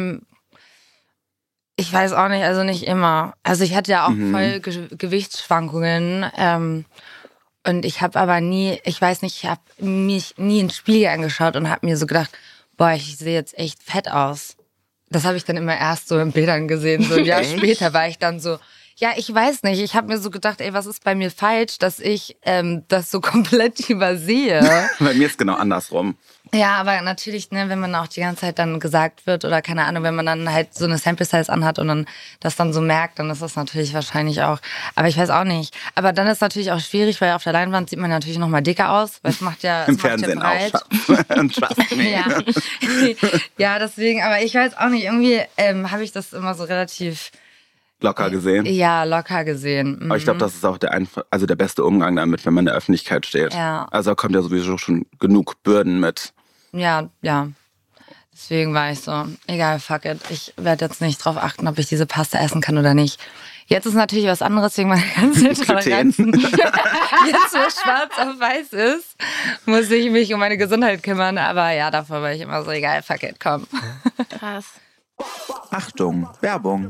ich weiß auch nicht, also nicht immer. Also ich hatte ja auch voll Gewichtsschwankungen und ich habe aber nie, ich weiß nicht, ich habe mich nie in den Spiegel angeschaut und habe mir so gedacht, boah, ich sehe jetzt echt fett aus. Das habe ich dann immer erst so in Bildern gesehen. So ein Jahr später war ich dann so, ja, ich weiß nicht. Ich habe mir so gedacht, ey, was ist bei mir falsch, dass ich das so komplett übersehe. Bei mir ist genau andersrum. Ja, aber natürlich, ne, wenn man auch die ganze Zeit dann gesagt wird oder keine Ahnung, wenn man dann halt so eine Sample Size anhat und dann das dann so merkt, dann ist das natürlich wahrscheinlich auch, aber ich weiß auch nicht. Aber dann ist natürlich auch schwierig, weil auf der Leinwand sieht man natürlich noch mal dicker aus, weil es macht ja im Fernsehen auch. Trust me. Ja. Ja, deswegen, aber ich weiß auch nicht, irgendwie habe ich das immer so relativ locker gesehen. Ja, locker gesehen. Aber ich glaube, das ist auch der beste Umgang damit, wenn man in der Öffentlichkeit steht. Ja. Also da kommt ja sowieso schon genug Bürden mit. Ja. Deswegen war ich so, egal, fuck it. Ich werde jetzt nicht drauf achten, ob ich diese Pasta essen kann oder nicht. Jetzt ist natürlich was anderes wegen meiner ganzen Intoleranzen. Jetzt, wo schwarz auf weiß ist, muss ich mich um meine Gesundheit kümmern. Aber ja, davor war ich immer so, egal, fuck it, komm. Krass. Achtung, Werbung.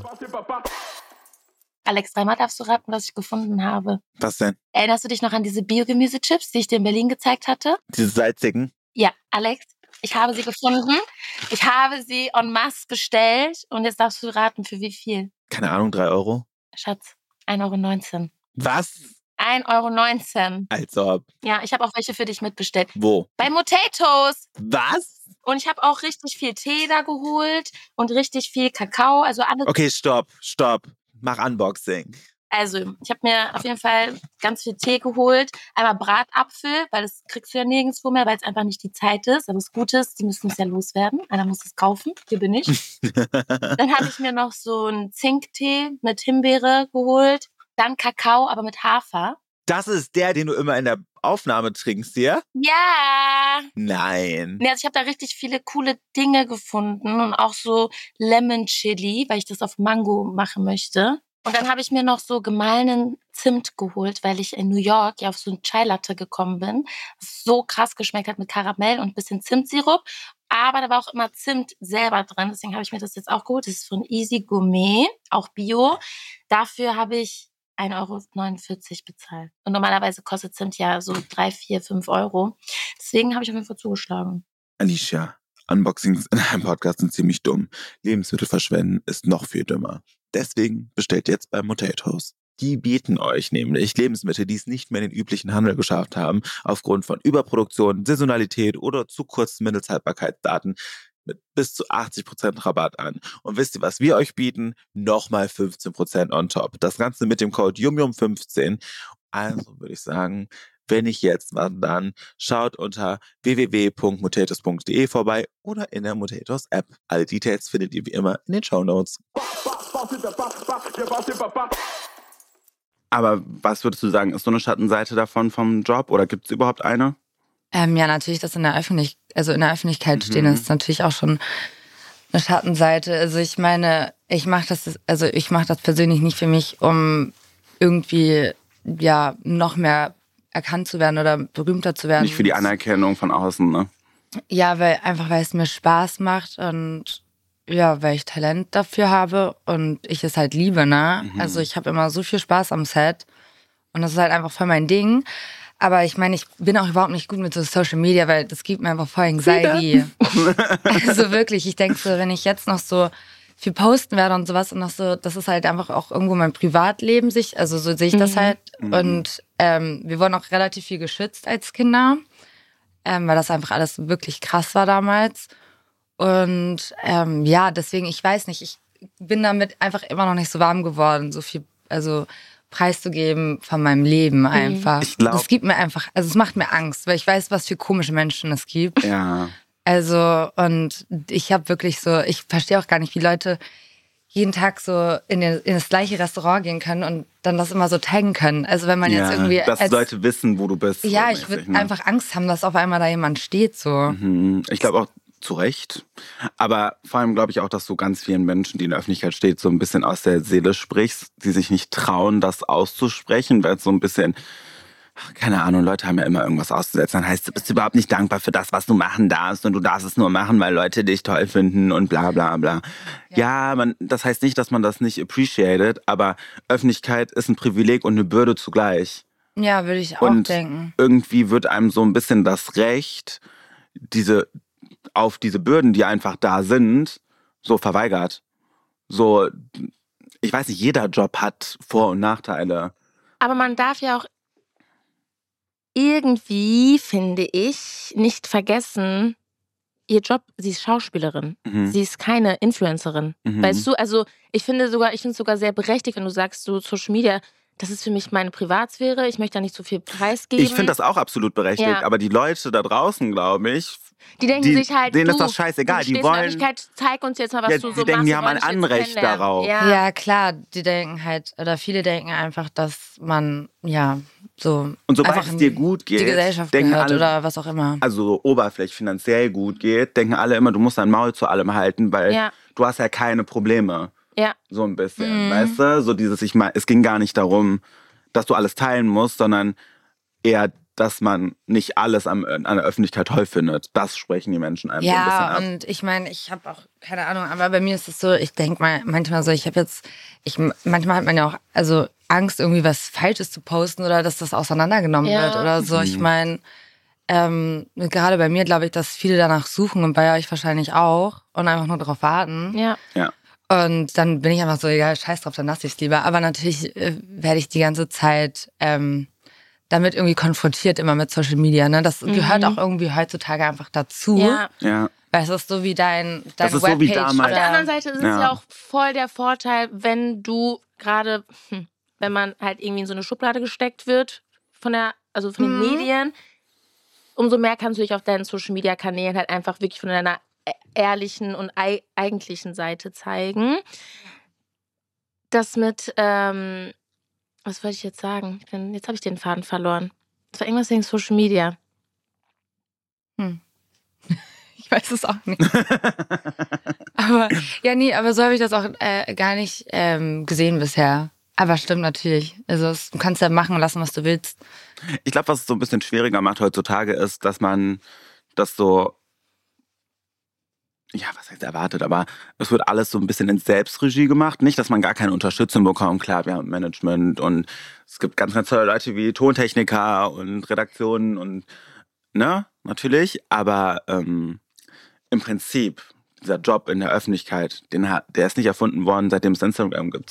Alex, dreimal darfst du raten, was ich gefunden habe. Was denn? Erinnerst du dich noch an diese Biogemüsechips, die ich dir in Berlin gezeigt hatte? Diese salzigen? Ja, Alex, ich habe sie gefunden. Ich habe sie en masse bestellt. Und jetzt darfst du raten, für wie viel? Keine Ahnung, 3 Euro? Schatz, 1,19 Euro. Was? 1,19 Euro. Als ob. Ja, ich habe auch welche für dich mitbestellt. Wo? Bei Potatoes. Was? Und ich habe auch richtig viel Tee da geholt und richtig viel Kakao. Also alles. Okay, stopp. Mach Unboxing. Also, ich habe mir auf jeden Fall ganz viel Tee geholt. Einmal Bratapfel, weil das kriegst du ja nirgendwo mehr, weil es einfach nicht die Zeit ist. Aber das Gute ist, die müssen es ja loswerden. Einer muss es kaufen. Hier bin ich. Dann habe ich mir noch so einen Zinktee mit Himbeere geholt. Dann Kakao, aber mit Hafer. Das ist der, den du immer in der Aufnahme trinkst, ja? Ja. Nein. Also ich habe da richtig viele coole Dinge gefunden und auch so Lemon Chili, weil ich das auf Mango machen möchte. Und dann habe ich mir noch so gemahlenen Zimt geholt, weil ich in New York ja auf so ein Chai Latte gekommen bin, was so krass geschmeckt hat mit Karamell und ein bisschen Zimtsirup. Aber da war auch immer Zimt selber drin, deswegen habe ich mir das jetzt auch geholt. Das ist von Easy Gourmet, auch Bio. Dafür habe ich 1,49 Euro bezahlt. Und normalerweise kostet Zimt ja so 3, 4, 5 Euro. Deswegen habe ich auf jeden Fall zugeschlagen. Alicia, Unboxings in einem Podcast sind ziemlich dumm. Lebensmittel verschwenden ist noch viel dümmer. Deswegen bestellt jetzt bei Potatoes. Die bieten euch nämlich Lebensmittel, die es nicht mehr in den üblichen Handel geschafft haben, aufgrund von Überproduktion, Saisonalität oder zu kurzen Mindesthaltbarkeitsdaten mit bis zu 80% Rabatt an. Und wisst ihr, was wir euch bieten? Nochmal 15% on top. Das Ganze mit dem Code YUMYUM15. Also würde ich sagen, wenn nicht jetzt, wann dann? Schaut unter www.motatos.de vorbei oder in der Motatos App. Alle Details findet ihr wie immer in den Shownotes. Aber was würdest du sagen, ist so eine Schattenseite davon vom Job oder gibt es überhaupt eine? Ja, natürlich, das in der Öffentlichkeit stehen, ist natürlich auch schon eine Schattenseite. Also ich meine, ich mache das persönlich nicht für mich, um irgendwie ja noch mehr erkannt zu werden oder berühmter zu werden. Nicht für die Anerkennung von außen, ne? Ja, weil es mir Spaß macht und ja, weil ich Talent dafür habe und ich es halt liebe, ne? Also ich habe immer so viel Spaß am Set und das ist halt einfach voll mein Ding. Aber ich meine, ich bin auch überhaupt nicht gut mit so Social Media, weil das gibt mir einfach voll Anxiety. Also wirklich, ich denke so, wenn ich jetzt noch so viel posten werde und sowas und noch so, das ist halt einfach auch irgendwo mein Privatleben, also so sehe ich das halt. Und wir wurden auch relativ viel geschützt als Kinder, weil das einfach alles wirklich krass war damals. Und ja, deswegen, ich weiß nicht, ich bin damit einfach immer noch nicht so warm geworden, so viel, also preiszugeben von meinem Leben einfach. Ich glaube, das gibt mir einfach, also es macht mir Angst, weil ich weiß, was für komische Menschen es gibt. Ja. Also, und ich habe wirklich so, ich verstehe auch gar nicht, wie Leute jeden Tag so in das gleiche Restaurant gehen können und dann das immer so taggen können. Also wenn man jetzt irgendwie... dass Leute wissen, wo du bist. Ja, ich würde einfach Angst haben, dass auf einmal da jemand steht so. Ich glaube auch, zu Recht. Aber vor allem glaube ich auch, dass du ganz vielen Menschen, die in der Öffentlichkeit stehen, so ein bisschen aus der Seele sprichst, die sich nicht trauen, das auszusprechen, weil es so ein bisschen, keine Ahnung, Leute haben ja immer irgendwas auszusetzen. Dann heißt es, du bist überhaupt nicht dankbar für das, was du machen darfst und du darfst es nur machen, weil Leute dich toll finden und bla bla bla. Ja, das heißt nicht, dass man das nicht appreciated, aber Öffentlichkeit ist ein Privileg und eine Bürde zugleich. Ja, würde ich auch Und denken. irgendwie wird einem so ein bisschen das Recht, auf diese Bürden, die einfach da sind, so verweigert. So, ich weiß nicht, jeder Job hat Vor- und Nachteile. Aber man darf ja auch irgendwie, finde ich, nicht vergessen, ihr Job, sie ist Schauspielerin. Sie ist keine Influencerin. Weißt du, also ich finde es sogar sehr berechtigt, wenn du sagst, so Social Media, das ist für mich meine Privatsphäre, ich möchte da nicht so viel preisgeben. Ich finde das auch absolut berechtigt, aber die Leute da draußen, glaube ich, die denken sich halt, denen ist das scheißegal. Du die wollen. In der Öffentlichkeit, zeig uns jetzt mal, was du so die denken, machst. Die haben ein Anrecht darauf. Ja, klar, die denken halt, oder viele denken einfach, dass man, so. Und sobald es dir gut geht, die Gesellschaft denken gehört alle, oder was auch immer. Also oberflächlich finanziell gut geht, denken alle immer, du musst dein Maul zu allem halten, weil du hast ja keine Probleme. Ja. So ein bisschen, weißt du? So dieses, es ging gar nicht darum, dass du alles teilen musst, sondern eher, dass man nicht alles an der Öffentlichkeit toll findet. Das sprechen die Menschen einem so ein bisschen ab. Ja, und ich meine, ich habe auch keine Ahnung, aber bei mir ist es so, ich denke manchmal so, manchmal hat man ja auch Angst, irgendwie was Falsches zu posten oder dass das auseinandergenommen wird oder so. Ich meine, gerade bei mir glaube ich, dass viele danach suchen und bei euch wahrscheinlich auch und einfach nur darauf warten. Ja. Und dann bin ich einfach so, egal, scheiß drauf, dann lasse ich es lieber. Aber natürlich werde ich die ganze Zeit damit irgendwie konfrontiert, immer mit Social Media. Ne? Das gehört auch irgendwie heutzutage einfach dazu. Ja. Weil es ist so wie deine das ist Webpage. So wie damals. Auf der anderen Seite ist es ja auch voll der Vorteil, wenn du gerade, wenn man halt irgendwie in so eine Schublade gesteckt wird von den Medien, umso mehr kannst du dich auf deinen Social-Media-Kanälen halt einfach wirklich von deiner ehrlichen und eigentlichen Seite zeigen. Das mit, was wollte ich jetzt sagen? Jetzt habe ich den Faden verloren. Das war irgendwas wegen Social Media. Ich weiß es auch nicht. aber so habe ich das auch gar nicht gesehen bisher. Aber stimmt natürlich. Also du kannst ja machen und lassen, was du willst. Ich glaube, was es so ein bisschen schwieriger macht heutzutage ist, dass man das so, was heißt erwartet, aber es wird alles so ein bisschen in Selbstregie gemacht. Nicht, dass man gar keine Unterstützung bekommt. Klar, wir haben Management und es gibt ganz, ganz tolle Leute wie Tontechniker und Redaktionen und, natürlich. Aber im Prinzip, dieser Job in der Öffentlichkeit, der ist nicht erfunden worden, seitdem es Instagram gibt,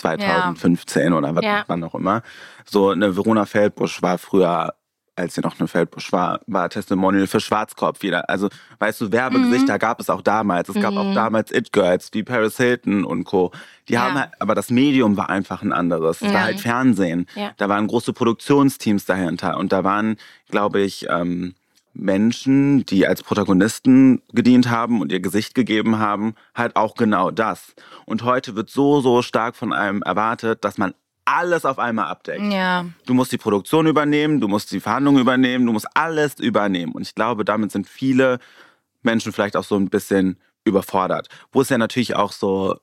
2015 oder wann auch immer. So eine Verona Feldbusch war früher, als sie noch eine Feldbusch war Testimonial für Schwarzkopf wieder. Also, weißt du, Werbegesichter gab es auch damals. Es gab auch damals It-Girls wie Paris Hilton und Co. Die haben halt, aber das Medium war einfach ein anderes. Es war halt Fernsehen. Ja. Da waren große Produktionsteams dahinter. Und da waren, glaube ich, Menschen, die als Protagonisten gedient haben und ihr Gesicht gegeben haben, halt auch genau das. Und heute wird so stark von einem erwartet, dass man alles auf einmal abdeckt. Ja. Du musst die Produktion übernehmen, du musst die Verhandlungen übernehmen, du musst alles übernehmen. Und ich glaube, damit sind viele Menschen vielleicht auch so ein bisschen überfordert. Wo es ja natürlich auch so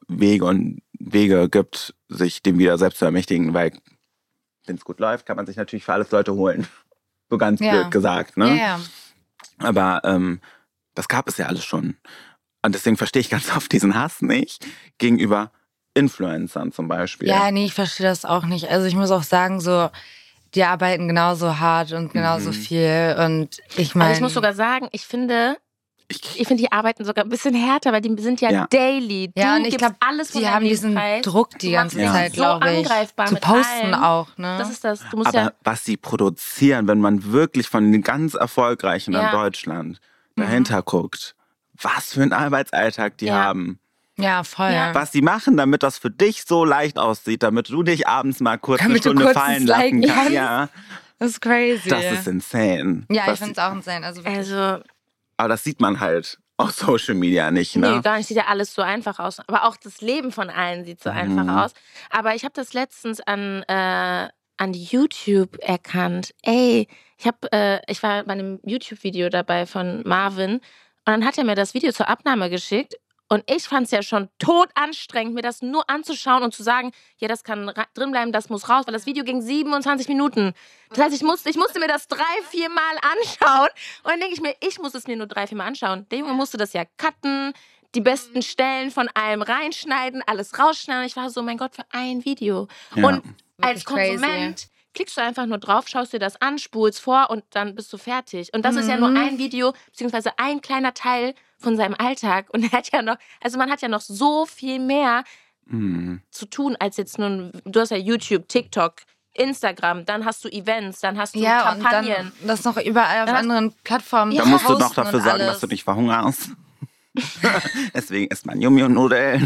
Wege gibt, sich dem wieder selbst zu ermächtigen, weil wenn es gut läuft, kann man sich natürlich für alles Leute holen. So ganz blöd gesagt, ne? Ja. Aber das gab es ja alles schon. Und deswegen verstehe ich ganz oft diesen Hass nicht gegenüber Influencern zum Beispiel. Ja, nee, ich verstehe das auch nicht. Also ich muss auch sagen, so, die arbeiten genauso hart und genauso viel. Und ich meine... Also ich muss sogar sagen, ich finde, die arbeiten sogar ein bisschen härter, weil die sind ja daily. Ja, und ich glaube, die haben diesen Druck die ganze Zeit, glaube ich, zu posten auch. Ne? Das ist das. Du musst aber was sie produzieren, wenn man wirklich von den ganz Erfolgreichen in Deutschland dahinter guckt, was für einen Arbeitsalltag die haben. Ja, voll. Ja. Was die machen, damit das für dich so leicht aussieht, damit du dich abends mal kurz eine Stunde fallen lassen kannst. Ja. Das ist crazy. Das ist insane. Ja, ich finde es auch insane. Aber das sieht man halt auf Social Media nicht, ne? Nee, gar nicht. Sieht ja alles so einfach aus. Aber auch das Leben von allen sieht so einfach aus. Aber ich habe das letztens an YouTube erkannt. Ey, ich war bei einem YouTube-Video dabei von Marvin und dann hat er mir das Video zur Abnahme geschickt Und ich fand es ja schon todanstrengend, mir das nur anzuschauen und zu sagen, ja, das kann drin bleiben, das muss raus, weil das Video ging 27 Minuten. Das heißt, ich musste mir das 3-4 Mal anschauen. Und dann denke ich mir, ich muss es mir nur 3-4 Mal anschauen. Der Junge musste das ja cutten, die besten Stellen von allem reinschneiden, alles rausschneiden. Ich war so, mein Gott, für ein Video. Ja. Und als Konsument klickst du einfach nur drauf, schaust dir das an, spulst vor und dann bist du fertig. Und das ist ja nur ein Video, beziehungsweise ein kleiner Teil von seinem Alltag. Und er hat ja noch, also man hat ja noch so viel mehr zu tun, als jetzt nur, du hast ja YouTube, TikTok, Instagram, dann hast du Events, dann hast du Kampagnen. Und dann das noch überall auf anderen Plattformen. Da musst du noch dafür sorgen, dass du nicht verhungerst. Deswegen isst man Yum-Yum-Nudeln.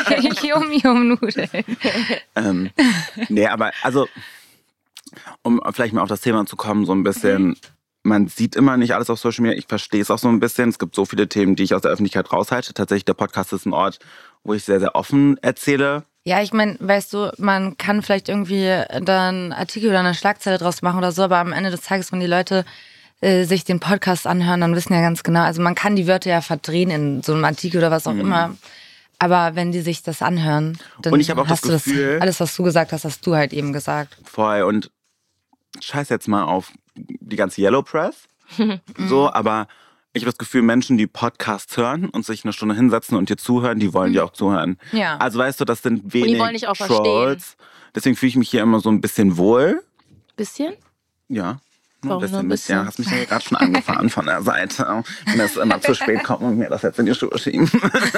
Yum-Yum-Nudeln. Nee, aber also, um vielleicht mal auf das Thema zu kommen, so ein bisschen, man sieht immer nicht alles auf Social Media. Ich verstehe es auch so ein bisschen. Es gibt so viele Themen, die ich aus der Öffentlichkeit raushalte. Tatsächlich, der Podcast ist ein Ort, wo ich sehr, sehr offen erzähle. Ja, ich meine, weißt du, man kann vielleicht irgendwie dann Artikel oder eine Schlagzeile draus machen oder so, aber am Ende des Tages, wenn die Leute sich den Podcast anhören, dann wissen ja ganz genau, also man kann die Wörter ja verdrehen in so einem Artikel oder was auch immer, aber wenn die sich das anhören, dann und ich habe auch hast das Gefühl, das, alles, was du gesagt hast, hast du halt eben gesagt. Voll, und scheiß jetzt mal auf die ganze Yellow Press, so, aber ich habe das Gefühl, Menschen, die Podcasts hören und sich eine Stunde hinsetzen und dir zuhören, die wollen dir auch zuhören. Ja. Also weißt du, das sind wenig die wollen dich auch Trolls. Deswegen fühle ich mich hier immer so ein bisschen wohl. Bisschen? Ja. Warum nur ein bisschen? Ja, hast mich ja gerade schon angefahren von der Seite. Wenn das immer zu spät kommt und mir das jetzt in die Schuhe schieben.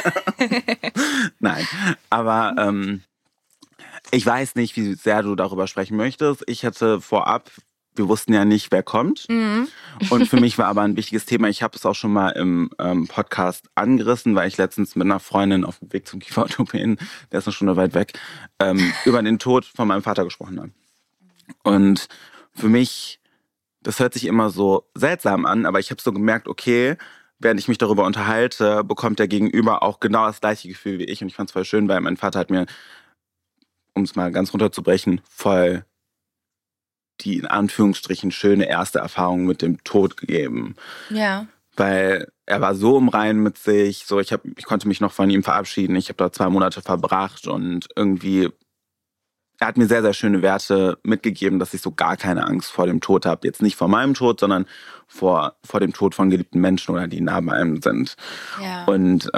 Nein, aber ich weiß nicht, wie sehr du darüber sprechen möchtest. Ich hatte vorab, wir wussten ja nicht, wer kommt. Und für mich war aber ein wichtiges Thema. Ich habe es auch schon mal im Podcast angerissen, weil ich letztens mit einer Freundin auf dem Weg zum Kieferorthopäden, der ist eine Stunde weit weg, über den Tod von meinem Vater gesprochen habe. Und für mich, das hört sich immer so seltsam an, aber ich habe so gemerkt, okay, während ich mich darüber unterhalte, bekommt der Gegenüber auch genau das gleiche Gefühl wie ich. Und ich fand es voll schön, weil mein Vater hat mir, um es mal ganz runterzubrechen, voll die in Anführungsstrichen schöne erste Erfahrung mit dem Tod gegeben. Ja. Weil er war so im Reinen mit sich, so ich konnte mich noch von ihm verabschieden. Ich habe da 2 Monate verbracht und irgendwie, er hat mir sehr, sehr schöne Werte mitgegeben, dass ich so gar keine Angst vor dem Tod habe. Jetzt nicht vor meinem Tod, sondern vor dem Tod von geliebten Menschen oder die nah bei einem sind. Ja. Und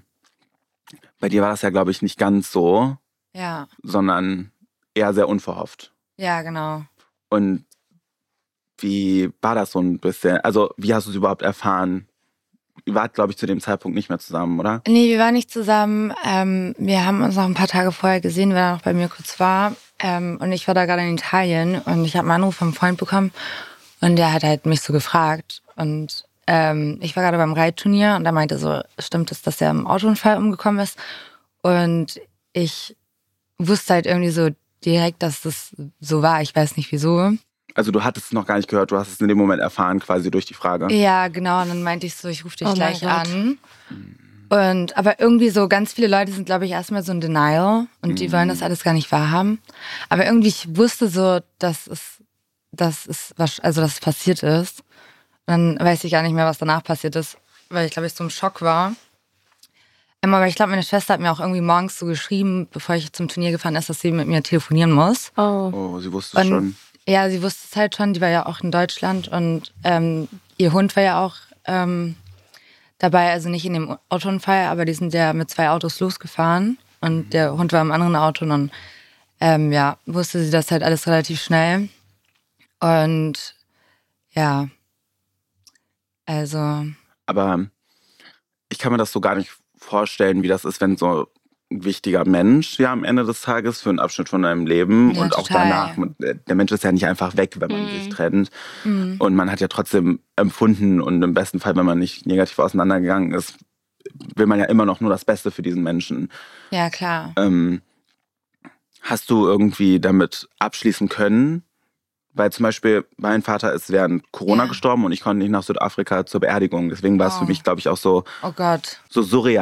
bei dir war das ja, glaube ich, nicht ganz so, sondern eher sehr unverhofft. Ja, genau. Und wie war das so ein bisschen? Also, wie hast du es überhaupt erfahren? Ihr wart, glaube ich, zu dem Zeitpunkt nicht mehr zusammen, oder? Nee, wir waren nicht zusammen. Wir haben uns noch ein paar Tage vorher gesehen, weil er noch bei mir kurz war. Und ich war da gerade in Italien und ich habe einen Anruf vom Freund bekommen und der hat halt mich so gefragt. Und ich war gerade beim Reitturnier und er meinte so, stimmt es, dass er im Autounfall umgekommen ist? Und ich wusste halt irgendwie so direkt, dass das so war. Ich weiß nicht wieso. Also du hattest es noch gar nicht gehört, du hast es in dem Moment erfahren quasi durch die Frage. Ja, genau. Und dann meinte ich so, ich rufe dich gleich an. Aber irgendwie so ganz viele Leute sind, glaube ich, erstmal so in Denial und die wollen das alles gar nicht wahrhaben. Aber irgendwie, ich wusste so, dass es passiert ist. Und dann weiß ich gar nicht mehr, was danach passiert ist, weil ich, glaube ich, so im Schock war. Aber ich glaube, meine Schwester hat mir auch irgendwie morgens so geschrieben, bevor ich zum Turnier gefahren ist, dass sie mit mir telefonieren muss. Oh, sie wusste es schon. Ja, sie wusste es halt schon. Die war ja auch in Deutschland und ihr Hund war ja auch dabei, also nicht in dem Autounfall, aber die sind ja mit 2 Autos losgefahren und der Hund war im anderen Auto und dann wusste sie das halt alles relativ schnell. Und ja, also. Aber ich kann mir das so gar nicht vorstellen, wie das ist, wenn so ein wichtiger Mensch am Ende des Tages für einen Abschnitt von deinem Leben und auch danach. Der Mensch ist ja nicht einfach weg, wenn man sich trennt. Und man hat ja trotzdem empfunden und im besten Fall, wenn man nicht negativ auseinandergegangen ist, will man ja immer noch nur das Beste für diesen Menschen. Ja, klar. Hast du irgendwie damit abschließen können? Weil zum Beispiel mein Vater ist während Corona gestorben und ich konnte nicht nach Südafrika zur Beerdigung. Deswegen war es für mich, glaube ich, auch so, oh Gott. so surreal.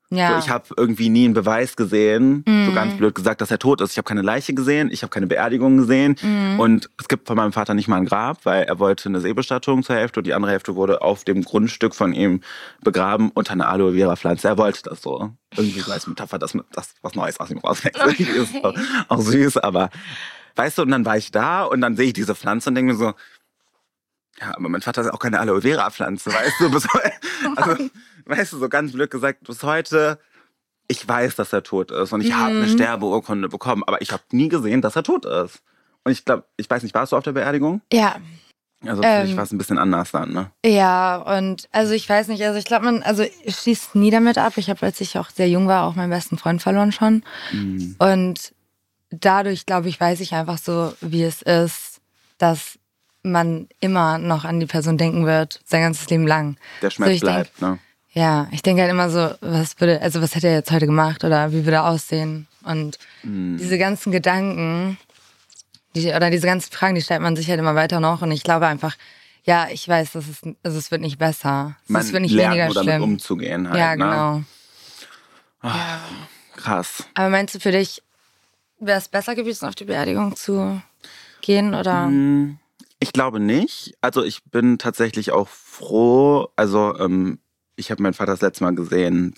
Ja. So, ich habe irgendwie nie einen Beweis gesehen, so ganz blöd gesagt, dass er tot ist. Ich habe keine Leiche gesehen, ich habe keine Beerdigung gesehen. Und es gibt von meinem Vater nicht mal ein Grab, weil er wollte eine Seebestattung zur Hälfte und die andere Hälfte wurde auf dem Grundstück von ihm begraben unter einer Aloe Vera Pflanze. Er wollte das so. Irgendwie so als Metapher, das was Neues aus ihm rauswächst. Okay. Ist auch süß, aber weißt du, und dann war ich da und dann sehe ich diese Pflanze und denke mir so, ja, aber mein Vater ist auch keine Aloe Vera Pflanze, weißt du? Also, weißt du, so ganz blöd gesagt, bis heute, ich weiß, dass er tot ist und ich habe eine Sterbeurkunde bekommen, aber ich habe nie gesehen, dass er tot ist. Und ich glaube, ich weiß nicht, warst du auf der Beerdigung? Ja. Also für dich war es ein bisschen anders dann, ne? Ja, und also ich weiß nicht, also ich glaube, ich schließe nie damit ab. Ich habe, als ich auch sehr jung war, auch meinen besten Freund verloren schon. Und dadurch, glaube ich, weiß ich einfach so, wie es ist, dass man immer noch an die Person denken wird, sein ganzes Leben lang. Der Schmerz bleibt, ne? Ja, ich denke halt immer so, was hätte er jetzt heute gemacht oder wie würde er aussehen? Und diese ganzen Gedanken, diese ganzen Fragen, die stellt man sich halt immer weiter noch. Und ich glaube einfach, ja, ich weiß, es wird nicht besser. Es wird nicht weniger schlimm. Damit umzugehen halt, ja, genau. Ne? Ja. Krass. Aber meinst du, für dich wäre es besser gewesen, auf die Beerdigung zu gehen, oder? Ich glaube nicht. Also ich bin tatsächlich auch froh. Also ich habe meinen Vater das letzte Mal gesehen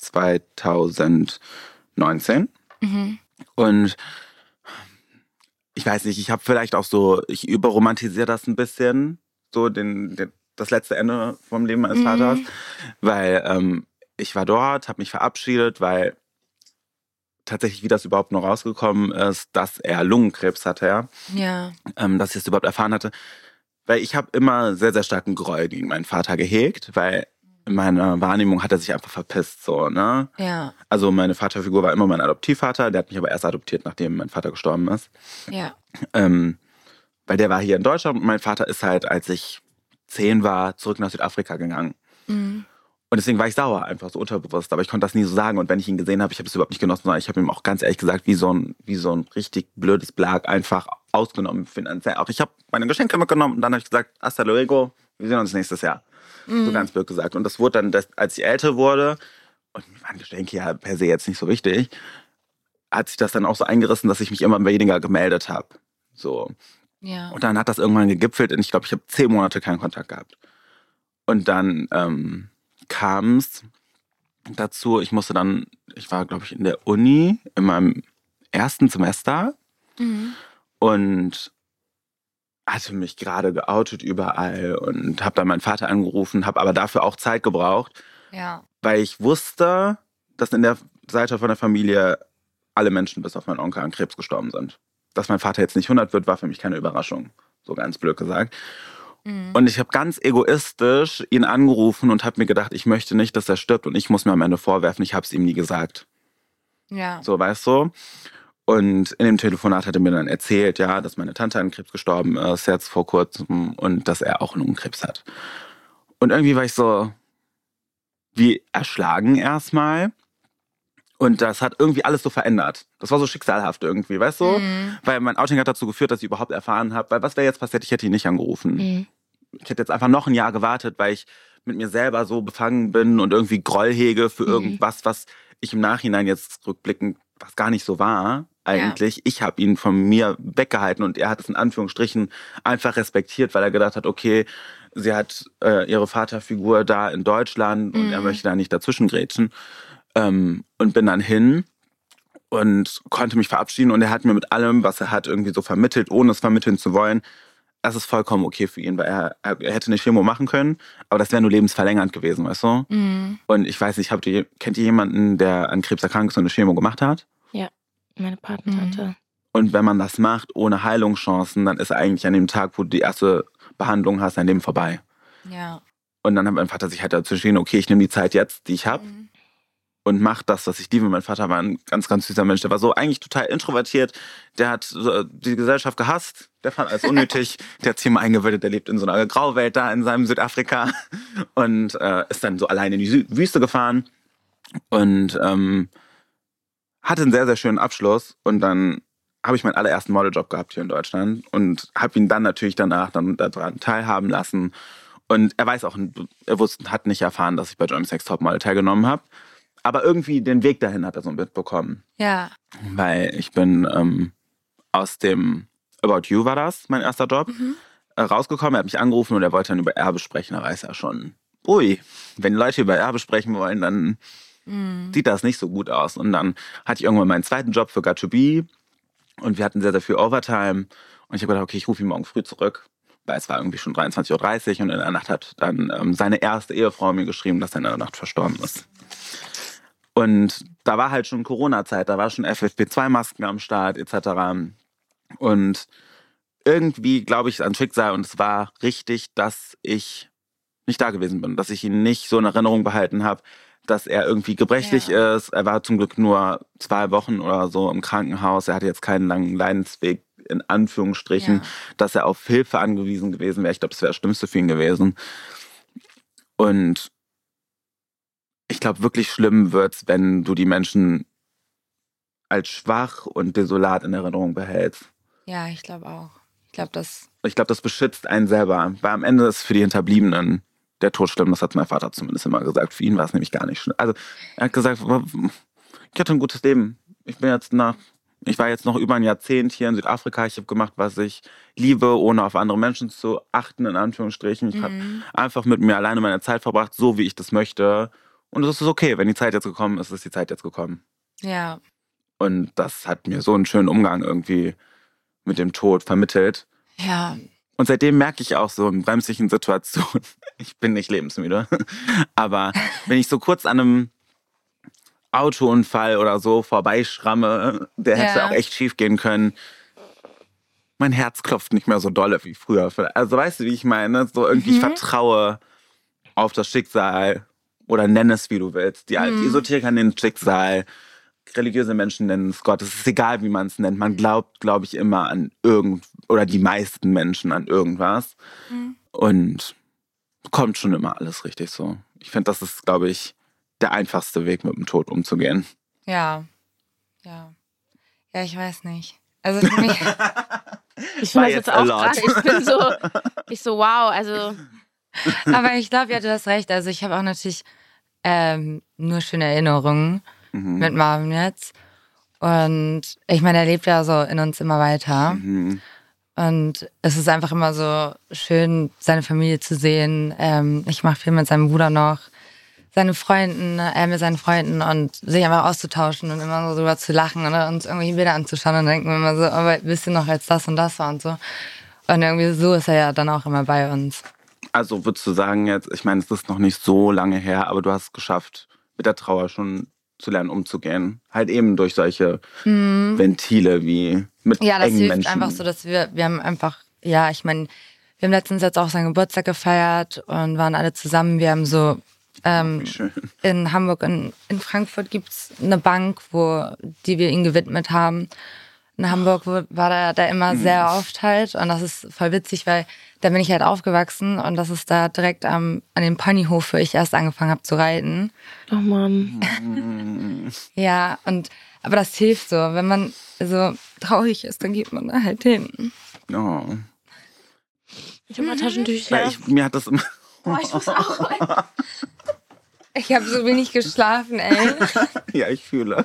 2019. Und ich weiß nicht, ich habe vielleicht auch so, ich überromantisiere das ein bisschen, so das letzte Ende vom Leben meines Vaters. Weil ich war dort, habe mich verabschiedet, weil tatsächlich, wie das überhaupt noch rausgekommen ist, dass er Lungenkrebs hatte, Ja. Dass ich das überhaupt erfahren hatte. Weil ich habe immer sehr, sehr starken Groll gegen meinen Vater gehegt, weil in meiner Wahrnehmung hat er sich einfach verpisst, so, ne? Ja. Also meine Vaterfigur war immer mein Adoptivvater, der hat mich aber erst adoptiert, nachdem mein Vater gestorben ist. Ja. Weil der war hier in Deutschland und mein Vater ist halt, als ich 10 war, zurück nach Südafrika gegangen. Und deswegen war ich sauer, einfach so unterbewusst. Aber ich konnte das nie so sagen. Und wenn ich ihn gesehen habe, ich habe es überhaupt nicht genossen, sondern ich habe ihm auch ganz ehrlich gesagt, wie so ein richtig blödes Blag einfach ausgenommen finanziell. Auch ich habe meine Geschenke mitgenommen und dann habe ich gesagt, hasta luego, wir sehen uns nächstes Jahr. So ganz blöd gesagt. Und das wurde dann, als ich älter wurde, und mir waren Geschenke ja per se jetzt nicht so wichtig, hat sich das dann auch so eingerissen, dass ich mich immer weniger gemeldet habe. So. Ja. Und dann hat das irgendwann gegipfelt und ich glaube, ich habe 10 Monate keinen Kontakt gehabt. Und dann kam es dazu, ich war, glaube ich, in der Uni in meinem ersten Semester und hatte mich gerade geoutet überall und habe dann meinen Vater angerufen, habe aber dafür auch Zeit gebraucht, weil ich wusste, dass in der Seite von der Familie alle Menschen bis auf meinen Onkel an Krebs gestorben sind. Dass mein Vater jetzt nicht 100 wird, war für mich keine Überraschung, so ganz blöd gesagt. Und ich habe ganz egoistisch ihn angerufen und habe mir gedacht, ich möchte nicht, dass er stirbt und ich muss mir am Ende vorwerfen, ich habe es ihm nie gesagt. Ja. So, weißt du? Und in dem Telefonat hat er mir dann erzählt, ja, dass meine Tante an Krebs gestorben ist, jetzt vor kurzem, und dass er auch Lungenkrebs hat. Und irgendwie war ich so wie erschlagen erstmal. Und das hat irgendwie alles so verändert. Das war so schicksalhaft irgendwie, weißt du? Weil mein Outing hat dazu geführt, dass ich überhaupt erfahren habe, weil was wäre jetzt passiert, ich hätte ihn nicht angerufen. Ich hätte jetzt einfach noch ein Jahr gewartet, weil ich mit mir selber so befangen bin und irgendwie Groll hege für irgendwas, was ich im Nachhinein jetzt rückblickend, was gar nicht so war eigentlich. Ja. Ich habe ihn von mir weggehalten und er hat es in Anführungsstrichen einfach respektiert, weil er gedacht hat, okay, sie hat ihre Vaterfigur da in Deutschland und er möchte da nicht dazwischengrätschen. Und bin dann hin und konnte mich verabschieden und er hat mir mit allem, was er hat, irgendwie so vermittelt, ohne es vermitteln zu wollen. Das ist vollkommen okay für ihn, weil er hätte eine Chemo machen können, aber das wäre nur lebensverlängernd gewesen, weißt du? Und ich weiß nicht, kennt ihr jemanden, der an Krebs erkrankt ist und eine Chemo gemacht hat? Ja, meine Patentante. Und wenn man das macht ohne Heilungschancen, dann ist eigentlich an dem Tag, wo du die erste Behandlung hast, dein Leben vorbei. Ja. Und dann hat mein Vater sich halt dazu entschieden, okay, ich nehme die Zeit jetzt, die ich habe. Und macht das, was ich liebe. Mein Vater war ein ganz, ganz süßer Mensch. Der war so eigentlich total introvertiert. Der hat die Gesellschaft gehasst. Der fand alles unnötig. Der hat sich immer eingewöhnt. Der lebt in so einer Grauwelt da in seinem Südafrika. Und ist dann so alleine in die Wüste gefahren. Und hatte einen sehr, sehr schönen Abschluss. Und dann habe ich meinen allerersten Modeljob gehabt hier in Deutschland. Und habe ihn dann natürlich danach dann daran teilhaben lassen. Und er weiß auch, hat nicht erfahren, dass ich bei Germany's Next Topmodel teilgenommen habe. aber irgendwie den Weg dahin hat er so mitbekommen. Ja. Weil ich bin aus dem About You war das, mein erster Job, rausgekommen. Er hat mich angerufen und er wollte dann über Erbe sprechen. Da weiß er schon, ui, wenn Leute über Erbe sprechen wollen, dann sieht das nicht so gut aus. Und dann hatte ich irgendwann meinen zweiten Job für Got2b und wir hatten sehr, sehr viel Overtime. Und ich habe gedacht, okay, ich rufe ihn morgen früh zurück. Weil es war irgendwie schon 23:30 Uhr und in der Nacht hat dann seine erste Ehefrau mir geschrieben, dass er in der Nacht verstorben ist. Und da war halt schon Corona-Zeit, da war schon FFP2-Masken am Start etc. Und irgendwie glaube ich an Schicksal und es war richtig, dass ich nicht da gewesen bin, dass ich ihn nicht so in Erinnerung behalten habe, dass er irgendwie gebrechlich ist. Er war zum Glück nur 2 Wochen oder so im Krankenhaus. Er hatte jetzt keinen langen Leidensweg, in Anführungsstrichen, dass er auf Hilfe angewiesen gewesen wäre. Ich glaube, das wäre das Schlimmste für ihn gewesen. Und ich glaube, wirklich schlimm wird's, wenn du die Menschen als schwach und desolat in Erinnerung behältst. Ja, ich glaube auch. Ich glaube, das beschützt einen selber. Weil am Ende ist für die Hinterbliebenen der Tod schlimm. Das hat mein Vater zumindest immer gesagt. Für ihn war es nämlich gar nicht schlimm. Also er hat gesagt, ich hatte ein gutes Leben. Ich war jetzt noch über ein Jahrzehnt hier in Südafrika. Ich habe gemacht, was ich liebe, ohne auf andere Menschen zu achten, in Anführungsstrichen. Ich habe einfach mit mir alleine meine Zeit verbracht, so wie ich das möchte. Und es ist okay, wenn die Zeit jetzt gekommen ist, ist die Zeit jetzt gekommen. Ja. Und das hat mir so einen schönen Umgang irgendwie mit dem Tod vermittelt. Ja. Und seitdem merke ich auch so in bremsigen Situationen, ich bin nicht lebensmüde, aber wenn ich so kurz an einem Autounfall oder so vorbeischramme, der hätte auch echt schief gehen können, mein Herz klopft nicht mehr so dolle wie früher. Also weißt du, wie ich meine? So irgendwie, ich vertraue auf das Schicksal oder nenne es, wie du willst. Die Esoteriker nennen es Schicksal, religiöse Menschen nennen es Gott. Es ist egal, wie man es nennt. Man glaubt, glaube ich, immer an oder die meisten Menschen an irgendwas. Und kommt schon immer alles richtig so. Ich finde, das ist, glaube ich, der einfachste Weg, mit dem Tod umzugehen. Ja. Ja, ich weiß nicht. Also für mich... Ich finde das jetzt auch gerade, ich so, wow, also... Aber ich glaube, ja, du hast recht. Also ich habe auch natürlich nur schöne Erinnerungen mit Marvin jetzt. Und ich meine, er lebt ja so in uns immer weiter. Und es ist einfach immer so schön, seine Familie zu sehen. Ich mache viel mit seinem Bruder noch, mit seinen Freunden und sich einfach auszutauschen und immer so drüber zu lachen oder uns irgendwelche Bilder anzuschauen und dann denken wir immer so, aber wisst ihr noch, als das und das war und so. Und irgendwie so ist er ja dann auch immer bei uns. Also würdest du sagen jetzt, ich meine, es ist noch nicht so lange her, aber du hast es geschafft, mit der Trauer schon zu lernen, umzugehen. Halt eben durch solche Ventile wie mit engen Menschen. Ja, das hilft einfach so, dass wir haben einfach, ich meine, wir haben letztens jetzt auch seinen Geburtstag gefeiert und waren alle zusammen. Wir haben so in Hamburg, in Frankfurt gibt's eine Bank, die wir ihm gewidmet haben. In Hamburg war der immer sehr oft halt und das ist voll witzig, weil da bin ich halt aufgewachsen und das ist da direkt an dem Ponyhof, wo ich erst angefangen habe zu reiten. Oh Mann. Ja, aber das hilft so, wenn man so traurig ist, dann geht man da halt hin. Oh. Ich habe mal Taschentücher. Ja, mir hat das immer... Oh, ich muss auch rein. Ich habe so wenig geschlafen, ey. Ja, ich fühle.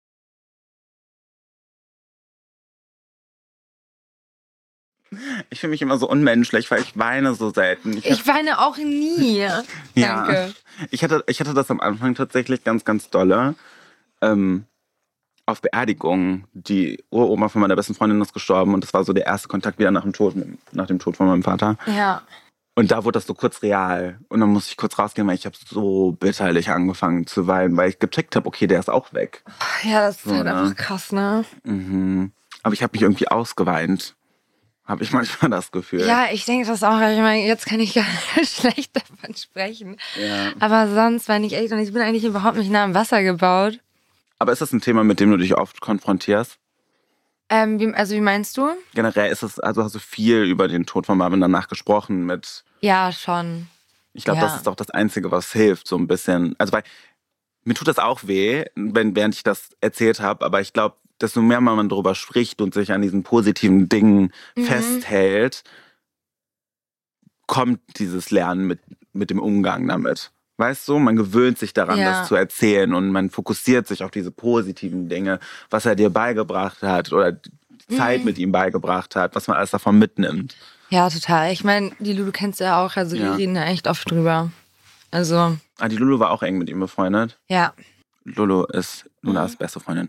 Ich fühle mich immer so unmenschlich, weil ich weine so selten. Ich weine auch nie. Ja. Danke. Ich hatte das am Anfang tatsächlich ganz, ganz dolle. Auf Beerdigungen. Die Uroma von meiner besten Freundin ist gestorben und das war so der erste Kontakt wieder nach dem Tod von meinem Vater. Ja. Und da wurde das so kurz real. Und dann musste ich kurz rausgehen, weil ich habe so bitterlich angefangen zu weinen, weil ich gecheckt habe, okay, der ist auch weg. Ja, das ist so, halt einfach krass, ne? Aber ich habe mich irgendwie ausgeweint. Habe ich manchmal das Gefühl. Ja, ich denke das auch. Ich meine, jetzt kann ich gar nicht schlecht davon sprechen. Ja. Aber sonst weine ich echt und ich bin eigentlich überhaupt nicht nah am Wasser gebaut. Aber ist das ein Thema, mit dem du dich oft konfrontierst? Wie meinst du? Generell hast du viel über den Tod von Marvin danach gesprochen mit... Ja, schon. Ich glaube, das ist auch das Einzige, was hilft, so ein bisschen. Also, weil mir tut das auch weh, während ich das erzählt habe, aber ich glaube, desto mehr man darüber spricht und sich an diesen positiven Dingen festhält, kommt dieses Lernen mit dem Umgang damit. Weißt du, man gewöhnt sich daran, das zu erzählen und man fokussiert sich auf diese positiven Dinge, was er dir beigebracht hat oder die Zeit mit ihm beigebracht hat, was man alles davon mitnimmt. Ja, total. Ich meine, die Lulu kennst du ja auch, also wir reden da echt oft drüber. Also. Die Lulu war auch eng mit ihm befreundet? Ja. Lulu ist Lunas beste Freundin.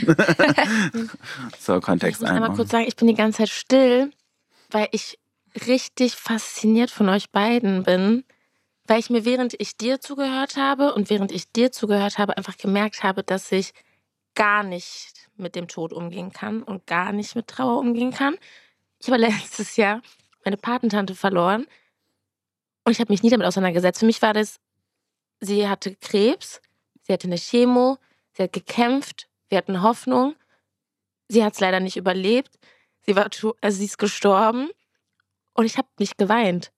So, Kontext einmal. Ich muss einmal kurz sagen, ich bin die ganze Zeit still, weil ich richtig fasziniert von euch beiden bin. Weil ich mir, während ich dir zugehört habe und während ich dir zugehört habe, einfach gemerkt habe, dass ich gar nicht mit dem Tod umgehen kann und gar nicht mit Trauer umgehen kann. Ich habe letztes Jahr meine Patentante verloren und ich habe mich nie damit auseinandergesetzt. Für mich war das, sie hatte Krebs, sie hatte eine Chemo, sie hat gekämpft, wir hatten Hoffnung. Sie hat es leider nicht überlebt. Sie ist gestorben und ich habe nicht geweint.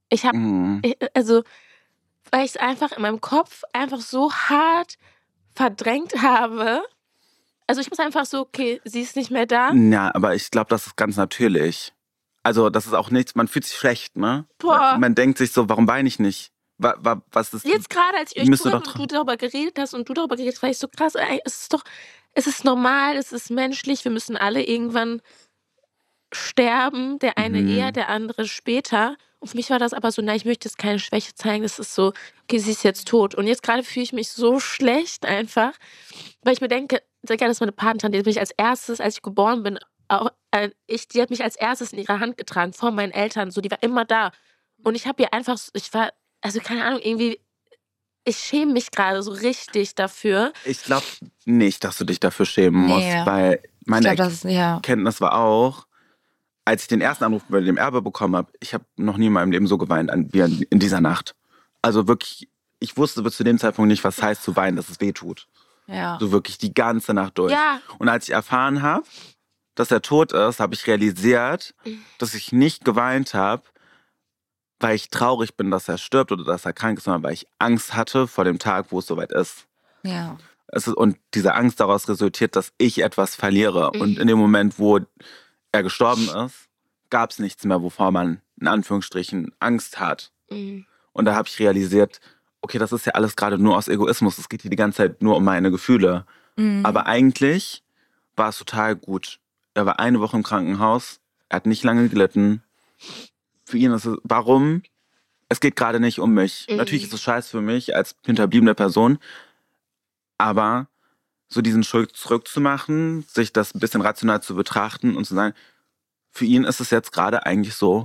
Weil ich es einfach in meinem Kopf einfach so hart verdrängt habe. Also ich muss einfach so, okay, sie ist nicht mehr da. Ja, aber ich glaube, das ist ganz natürlich. Also das ist auch nichts, man fühlt sich schlecht, ne? Boah. Man denkt sich so, warum weine ich nicht? Was ist jetzt gerade, als ich euch zugehört und du darüber geredet hast, war ich so krass, es ist normal, es ist menschlich, wir müssen alle irgendwann sterben, der eine eher, der andere später. Und für mich war das aber so, ich möchte jetzt keine Schwäche zeigen, das ist so, okay, sie ist jetzt tot. Und jetzt gerade fühle ich mich so schlecht einfach, weil ich mir denke, das ist meine Patentante, die hat mich als erstes, als ich geboren bin, die hat mich als erstes in ihrer Hand getragen, vor meinen Eltern, so, die war immer da. Und ich habe ihr einfach, keine Ahnung, irgendwie, ich schäme mich gerade so richtig dafür. Ich glaube nicht, dass du dich dafür schämen musst, weil meine Erkenntnis war auch, als ich den ersten Anruf bei dem Erbe bekommen habe, ich habe noch nie in meinem Leben so geweint wie in dieser Nacht. Also wirklich, ich wusste bis zu dem Zeitpunkt nicht, was heißt zu weinen, dass es weh tut. Ja. So wirklich die ganze Nacht durch. Ja. Und als ich erfahren habe, dass er tot ist, habe ich realisiert, dass ich nicht geweint habe, weil ich traurig bin, dass er stirbt oder dass er krank ist, sondern weil ich Angst hatte vor dem Tag, wo es soweit ist. Ja. Und diese Angst daraus resultiert, dass ich etwas verliere. Und in dem Moment, wo er gestorben ist, gab es nichts mehr, wovor man in Anführungsstrichen Angst hat. Und da habe ich realisiert, okay, das ist ja alles gerade nur aus Egoismus. Es geht hier die ganze Zeit nur um meine Gefühle. Aber eigentlich war es total gut. Er war 1 Woche im Krankenhaus. Er hat nicht lange gelitten. Für ihn ist es, warum? Es geht gerade nicht um mich. Natürlich ist es scheiße für mich als hinterbliebene Person. Aber so diesen Schritt zurückzumachen, sich das ein bisschen rational zu betrachten und zu sagen, für ihn ist es jetzt gerade eigentlich so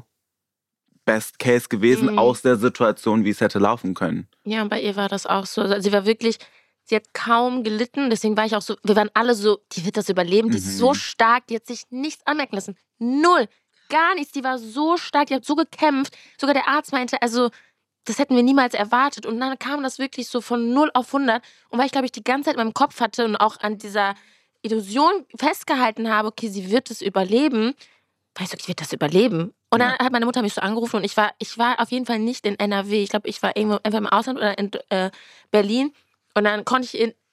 Best Case gewesen aus der Situation, wie es hätte laufen können. Ja, und bei ihr war das auch so. Also sie war wirklich, sie hat kaum gelitten, deswegen war ich auch so, wir waren alle so, die wird das überleben, die ist so stark, die hat sich nichts anmerken lassen. Null, gar nichts, die war so stark, die hat so gekämpft. Sogar der Arzt meinte, also das hätten wir niemals erwartet. Und dann kam das wirklich so von 0 auf 100. Und weil ich, glaube ich, die ganze Zeit in meinem Kopf hatte und auch an dieser Illusion festgehalten habe, okay, sie wird es überleben, war ich so, ich werde das überleben. Und dann hat meine Mutter mich so angerufen und ich war auf jeden Fall nicht in NRW. Ich glaube, ich war irgendwo entweder im Ausland oder in Berlin. Und dann konnte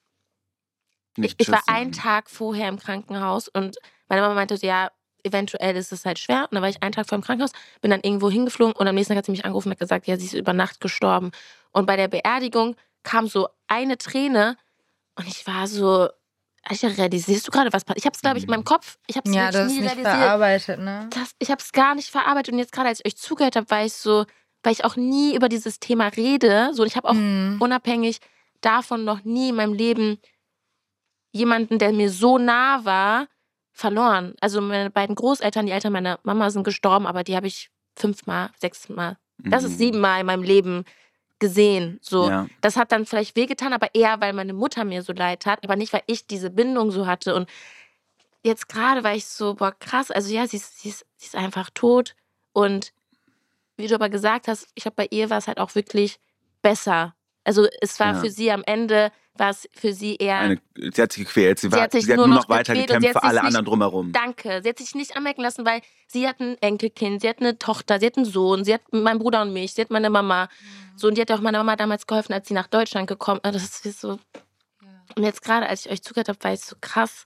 ich war einen Tag vorher im Krankenhaus und meine Mama meinte, ja, eventuell ist es halt schwer. Und dann war ich einen Tag vor dem Krankenhaus, bin dann irgendwo hingeflogen und am nächsten Tag hat sie mich angerufen und hat gesagt, ja, sie ist über Nacht gestorben. Und bei der Beerdigung kam so eine Träne und ich war so, realisierst du gerade, was passiert? Ich habe es, glaube ich, in meinem Kopf, ich habe es nie realisiert. Verarbeitet, ne? Ich habe es gar nicht verarbeitet und jetzt gerade, als ich euch zugehört habe, war ich so, weil ich auch nie über dieses Thema rede. So, und ich habe auch unabhängig davon noch nie in meinem Leben jemanden, der mir so nah war, verloren. Also meine beiden Großeltern, die Eltern meiner Mama sind gestorben, aber die habe ich 5-mal, 6-mal, das ist 7-mal in meinem Leben gesehen. So, das hat dann vielleicht wehgetan, aber eher, weil meine Mutter mir so leid hat, aber nicht, weil ich diese Bindung so hatte. Und jetzt gerade war ich so, boah, krass, also ja, sie ist einfach tot. Und wie du aber gesagt hast, ich glaube, bei ihr war es halt auch wirklich besser. Also es war für sie am Ende, war es für sie eher... Sie hat sich gequält, sie hat nur noch weiter gekämpft für alle anderen drumherum. Danke, sie hat sich nicht anmerken lassen, weil sie hat ein Enkelkind, sie hat eine Tochter, sie hat einen Sohn, sie hat meinen Bruder und mich, sie hat meine Mama. So, und die hat auch meiner Mama damals geholfen, als sie nach Deutschland gekommen ist. Das ist so... Und jetzt gerade, als ich euch zugehört habe, war ich so krass.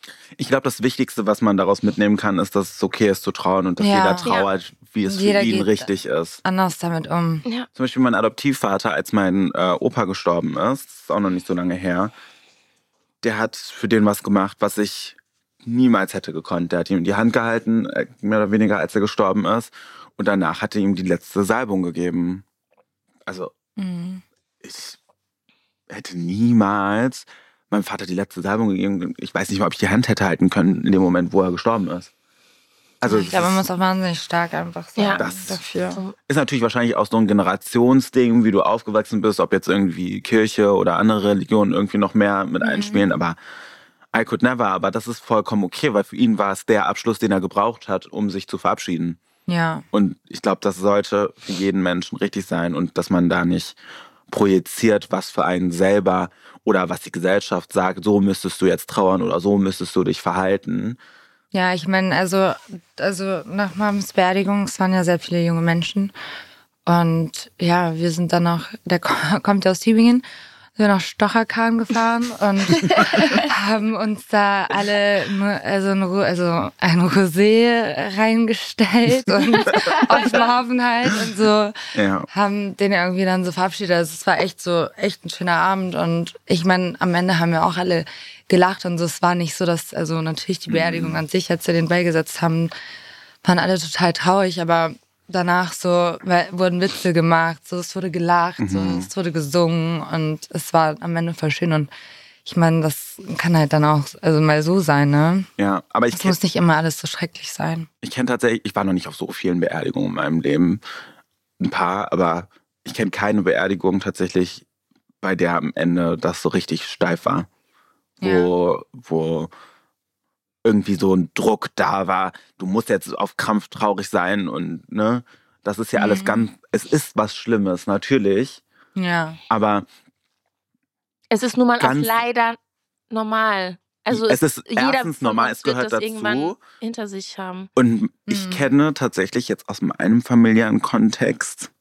Ich glaube, das Wichtigste, was man daraus mitnehmen kann, ist, dass es okay ist zu trauern und dass jeder trauert, wie es für ihn richtig ist. Anders damit um. Ja. Zum Beispiel mein Adoptivvater, als mein Opa gestorben ist, das ist auch noch nicht so lange her, der hat für den was gemacht, was ich niemals hätte gekonnt. Der hat ihm die Hand gehalten, mehr oder weniger, als er gestorben ist. Und danach hat er ihm die letzte Salbung gegeben. Also, ich hätte niemals meinem Vater die letzte Salbung gegeben. Ich weiß nicht mal, ob ich die Hand hätte halten können in dem Moment, wo er gestorben ist. Also, ich glaube, man muss auch wahnsinnig stark einfach sein dafür. Ist natürlich wahrscheinlich auch so ein Generationsding, wie du aufgewachsen bist, ob jetzt irgendwie Kirche oder andere Religionen irgendwie noch mehr mit einspielen, aber I could never. Aber das ist vollkommen okay, weil für ihn war es der Abschluss, den er gebraucht hat, um sich zu verabschieden. Ja. Und ich glaube, das sollte für jeden Menschen richtig sein und dass man da nicht projiziert, was für einen selber oder was die Gesellschaft sagt, so müsstest du jetzt trauern oder so müsstest du dich verhalten. Ja, ich meine, also nach Mams Beerdigung, es waren ja sehr viele junge Menschen. Und ja, wir sind dann noch, der kommt ja aus Tübingen, sind wir nach Stocherkahn gefahren und haben uns da alle ein Rosé reingestellt und auf dem Hafen halt und so haben den irgendwie dann so verabschiedet. Also es war echt ein schöner Abend und ich meine, am Ende haben wir auch alle gelacht und so. Es war nicht so, dass, also natürlich die Beerdigung an sich, als wir den beigesetzt haben, waren alle total traurig, aber danach so wurden Witze gemacht, so es wurde gelacht, so es wurde gesungen und es war am Ende voll schön und ich meine, das kann halt dann auch mal so sein, ne? Ja, aber es muss nicht immer alles so schrecklich sein. Ich kenne tatsächlich, ich war noch nicht auf so vielen Beerdigungen in meinem Leben, ein paar, aber ich kenne keine Beerdigung tatsächlich, bei der am Ende das so richtig steif war, wo irgendwie so ein Druck da war, du musst jetzt auf Krampf traurig sein und ne, das ist ja alles es ist was Schlimmes, natürlich. Ja. Aber es ist nun mal auch leider normal. Also es ist jeder erstens normal, es gehört das dazu. Irgendwann hinter sich haben. Und ich kenne tatsächlich jetzt aus meinem familiären Kontext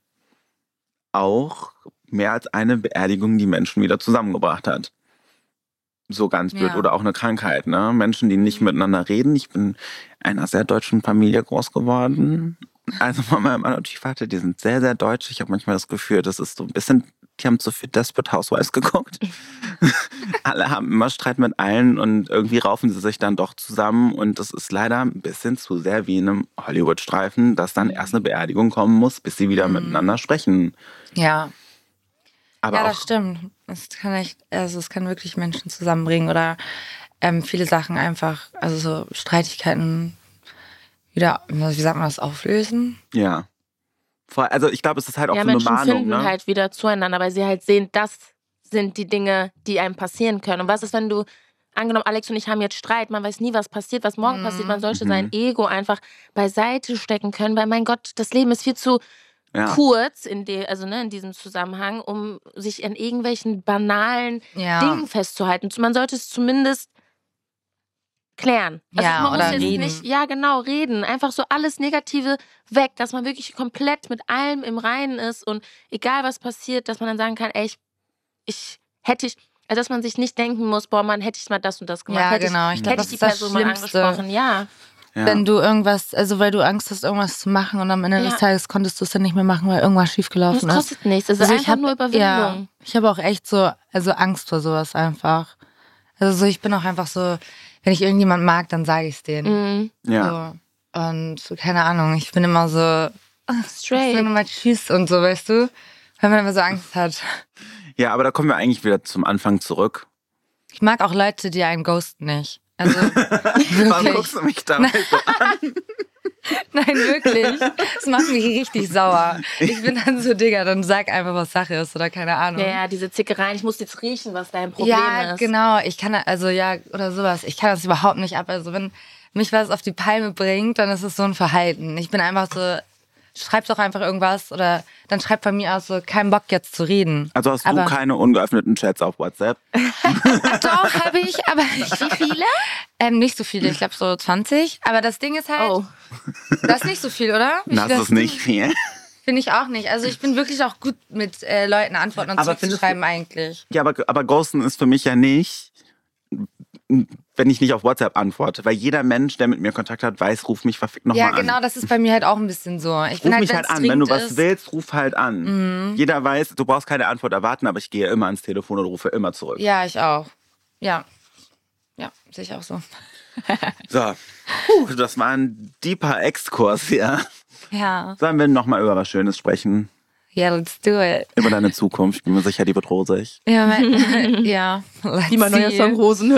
auch mehr als eine Beerdigung, die Menschen wieder zusammengebracht hat. So ganz blöd. Oder auch eine Krankheit, ne? Menschen, die nicht miteinander reden. Ich bin in einer sehr deutschen Familie groß geworden. Also von meinem Adoptivvater, die sind sehr, sehr deutsch. Ich habe manchmal das Gefühl, das ist so ein bisschen, die haben zu viel Desperate Housewives geguckt. Alle haben immer Streit mit allen und irgendwie raufen sie sich dann doch zusammen. Und das ist leider ein bisschen zu sehr wie in einem Hollywood-Streifen, dass dann erst eine Beerdigung kommen muss, bis sie wieder miteinander sprechen. Ja. Aber ja, das stimmt. Es kann wirklich Menschen zusammenbringen oder viele Sachen einfach, also so Streitigkeiten wieder, wie sagt man das, auflösen? Ja. Also ich glaube, es ist halt auch so eine Menschen Mahnung, finden ne? halt wieder zueinander, weil sie halt sehen, das sind die Dinge, die einem passieren können. Und was ist, wenn du, angenommen, Alex und ich haben jetzt Streit, man weiß nie, was passiert, was morgen passiert, man sollte sein Ego einfach beiseite stecken können, weil mein Gott, das Leben ist viel zu kurz in diesem Zusammenhang, um sich an irgendwelchen banalen Dingen festzuhalten. Man sollte es zumindest klären. Also man muss jetzt reden. Nicht, reden. Einfach so alles Negative weg, dass man wirklich komplett mit allem im Reinen ist und egal was passiert, dass man dann sagen kann, ey, also dass man sich nicht denken muss, boah, man hätte ich mal das und das gemacht. Ja, genau. Ich glaube, hätte ich die Person mal angesprochen, Ja. Wenn du irgendwas, also weil du Angst hast, irgendwas zu machen und am Ende des Tages konntest du es dann nicht mehr machen, weil irgendwas schiefgelaufen ist. Das kostet nichts, das ist einfach nur Überwindung. Ja, ich habe auch echt Angst vor sowas einfach. Also ich bin auch einfach so, wenn ich irgendjemand mag, dann sage ich es denen. Ja. So. Und keine Ahnung, ich bin immer so straight. Ich mal tschüss und so, weißt du? Weil man immer so Angst hat. Ja, aber da kommen wir eigentlich wieder zum Anfang zurück. Ich mag auch Leute, die einen ghosten nicht. Also, Warum guckst du mich dabei so an? Nein, wirklich. Das macht mich richtig sauer. Ich bin dann so, Digga, dann sag einfach, was Sache ist oder keine Ahnung. Ja, diese Zickereien, ich muss jetzt riechen, was dein Problem ist. Ja, genau. Ich kann, oder sowas. Ich kann das überhaupt nicht ab. Also wenn mich was auf die Palme bringt, dann ist es so ein Verhalten. Ich bin einfach so, schreib doch einfach irgendwas oder dann schreib von mir aus so, kein Bock jetzt zu reden. Also hast du keine ungeöffneten Chats auf WhatsApp? Doch, habe ich, aber wie viele? Nicht so viele, ich glaube so 20. Aber das Ding ist halt, das ist nicht so viel, oder? Das ist nicht viel. Finde ich auch nicht. Also ich bin wirklich auch gut mit Leuten Antworten und zurückzuschreiben eigentlich. Ja, aber Ghosten ist für mich ja nicht, wenn ich nicht auf WhatsApp antworte. Weil jeder Mensch, der mit mir Kontakt hat, weiß, ruf mich verfickt nochmal an. Ja, genau, das ist bei mir halt auch ein bisschen so. Ich bin Ruf halt, mich halt an. Wenn du was willst, ruf halt an. Mhm. Jeder weiß, du brauchst keine Antwort erwarten, aber ich gehe immer ans Telefon und rufe immer zurück. Ja, ich auch. Ja, sehe ich auch so. So, das war ein deeper Exkurs hier. Ja. Sollen wir nochmal über was Schönes sprechen? Ja, let's do it. Über deine Zukunft. Ich bin mir sicher, die wird rosig. Ja, ja. Wie mein neuer Song Rosen.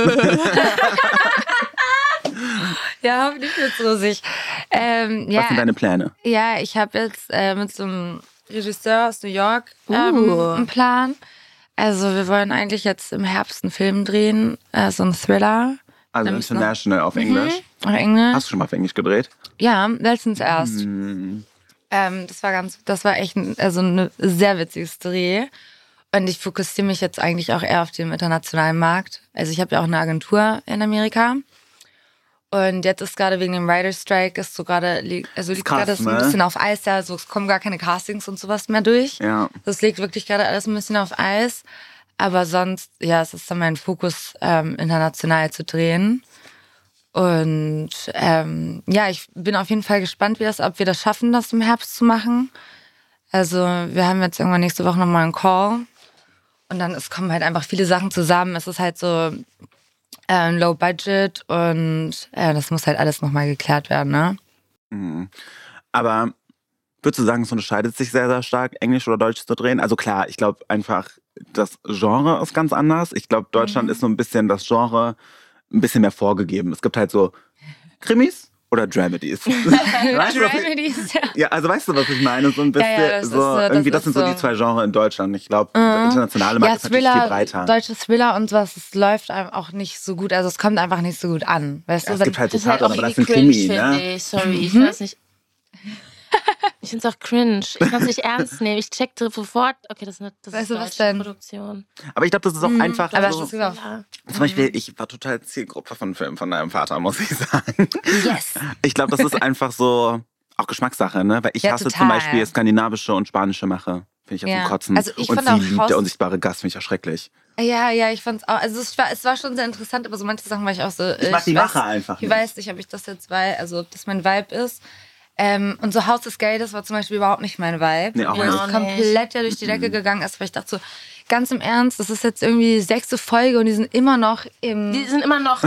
Ja, hoffentlich wird's rosig. Was sind deine Pläne? Ja, ich habe jetzt mit so einem Regisseur aus New York einen Plan. Also wir wollen eigentlich jetzt im Herbst einen Film drehen, so einen Thriller. Also international auf Englisch. Auf Englisch. Hast du schon mal auf Englisch gedreht? Ja, letztens erst. Das war echt eine sehr witzige Story. Und ich fokussiere mich jetzt eigentlich auch eher auf den internationalen Markt. Also ich habe ja auch eine Agentur in Amerika. Und jetzt ist gerade wegen dem Writer's Strike liegt gerade so ein bisschen auf Eis. Ja, also es kommen gar keine Castings und sowas mehr durch. Ja. Das liegt wirklich gerade alles ein bisschen auf Eis. Aber sonst, ja, es ist dann mein Fokus, international zu drehen. Und ich bin auf jeden Fall gespannt, ob wir das schaffen, das im Herbst zu machen. Also wir haben jetzt irgendwann nächste Woche nochmal einen Call. Und dann kommen halt einfach viele Sachen zusammen. Es ist halt so Low Budget und das muss halt alles nochmal geklärt werden, ne? Mhm. Aber würdest du sagen, es unterscheidet sich sehr, sehr stark, Englisch oder Deutsch zu drehen? Also klar, ich glaube einfach, das Genre ist ganz anders. Ich glaube, Deutschland ist so ein bisschen das Genre ein bisschen mehr vorgegeben. Es gibt halt so Krimis oder Dramedies. Dramedies, ja. Ja, also weißt du, was ich meine? So ein bisschen das sind so die zwei Genres in Deutschland. Ich glaube, der internationale Markt ist natürlich viel breiter. Deutsche Thriller und sowas, es läuft einem auch nicht so gut. Also es kommt einfach nicht so gut an. Weißt du? Es gibt halt das ist halt auch aber das irgendwie sind Krimi, cringe, ne? Sorry, ich weiß nicht. Ich finde es auch cringe. Ich kann es nicht ernst nehmen. Ich checkte sofort, okay, das ist Weißt du, was deutsche denn? Aber Produktion. ich glaube, das ist auch einfach aber so. es ist auch Zum Beispiel, ich war total Zielgruppe von Filmen von deinem Vater, muss ich sagen. yes. Ich glaube, das ist einfach so auch Geschmackssache, ne? Weil ich hasse total. zum Beispiel skandinavische und spanische Mache. Finde ich ja zum Kotzen. Also ich und fand sie auch liebt Haus- der unsichtbare Gast, finde ich auch schrecklich. Ja, ich fand's auch. Also es war schon sehr interessant, aber so manche Sachen war ich auch so. Ich mag die Mache einfach Ich nicht. weiß nicht, ob ich das jetzt ob das mein Vibe ist. Und so Haus des Geldes war zum Beispiel überhaupt nicht mein Vibe. Nee, auch wo nicht. es komplett durch die Decke gegangen ist, weil ich dachte so, ganz im Ernst, das ist jetzt irgendwie die 6. Folge und die sind immer noch Die sind immer noch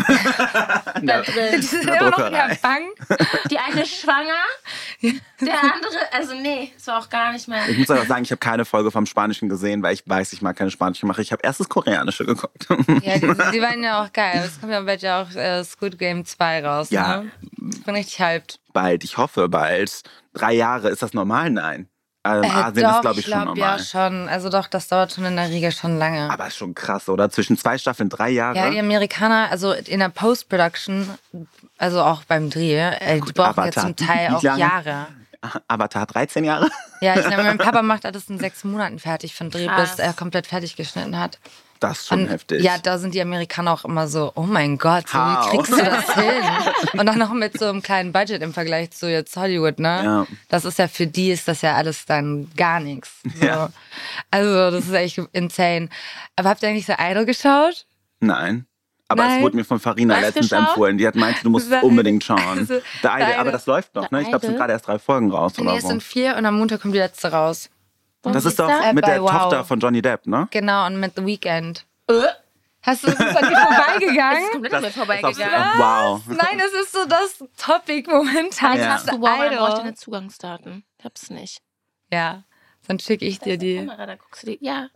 da drin. Die sind immer noch in der Bank. Die eine ist schwanger, der andere, also nee, das war auch gar nicht mein... Ich muss aber sagen, ich habe keine Folge vom Spanischen gesehen, weil ich weiß, ich mag keine spanische Mache. Ich habe erst das Koreanische geguckt. Ja, die waren ja auch geil. Es kommt ja bald ja auch Squid Game 2 raus. Ja. Ne? Ich bin richtig hyped. Bald, ich hoffe bald. 3 Jahre, ist das normal? Nein. Asien doch, ist, glaube ich, schon normal. Ja, schon. Also doch, das dauert schon in der Regel schon lange. Aber ist schon krass, oder? Zwischen 2 Staffeln 3 Jahre? Ja, die Amerikaner, also in der Post-Production, also auch beim Dreh, die brauchen jetzt zum Teil Wie auch lange? Jahre. Avatar 13 Jahre? Ja, ich glaube, mein Papa macht alles in 6 Monaten fertig von Dreh, Krass. bis er komplett fertig geschnitten hat. Das ist schon Und heftig. ja, da sind die Amerikaner auch immer so, oh mein Gott, so, How? wie kriegst du das hin? Und dann noch mit so einem kleinen Budget im Vergleich zu jetzt Hollywood, ne? Ja. Das ist ja für die ist das ja alles dann gar nichts. So. Ja. Also das ist echt insane. Aber habt ihr eigentlich so Idol geschaut? Nein. Aber Nein. es wurde mir von Farina Was letztens geschaut? empfohlen. Die hat meint, du musst The unbedingt schauen. The The Idol. Idol. Aber das läuft noch, ne? Ich glaube, es sind Idol? gerade erst 3 Folgen raus Nee, oder es so. sind 4 und am Montag kommt die letzte raus. Das ist doch da? mit Bei der Wow. Tochter von Johnny Depp, ne? Genau, und mit The Weeknd. Hast du das an dir vorbeigegangen? ist komplett an mir vorbeigegangen. Wow. Nein, das ist so das Topic momentan. Ja. Hast du Wow, man braucht Idol? deine Zugangsdaten. Ich hab's nicht. Ja, dann schicke ich dir die. Kamera, da guckst du die. Ja.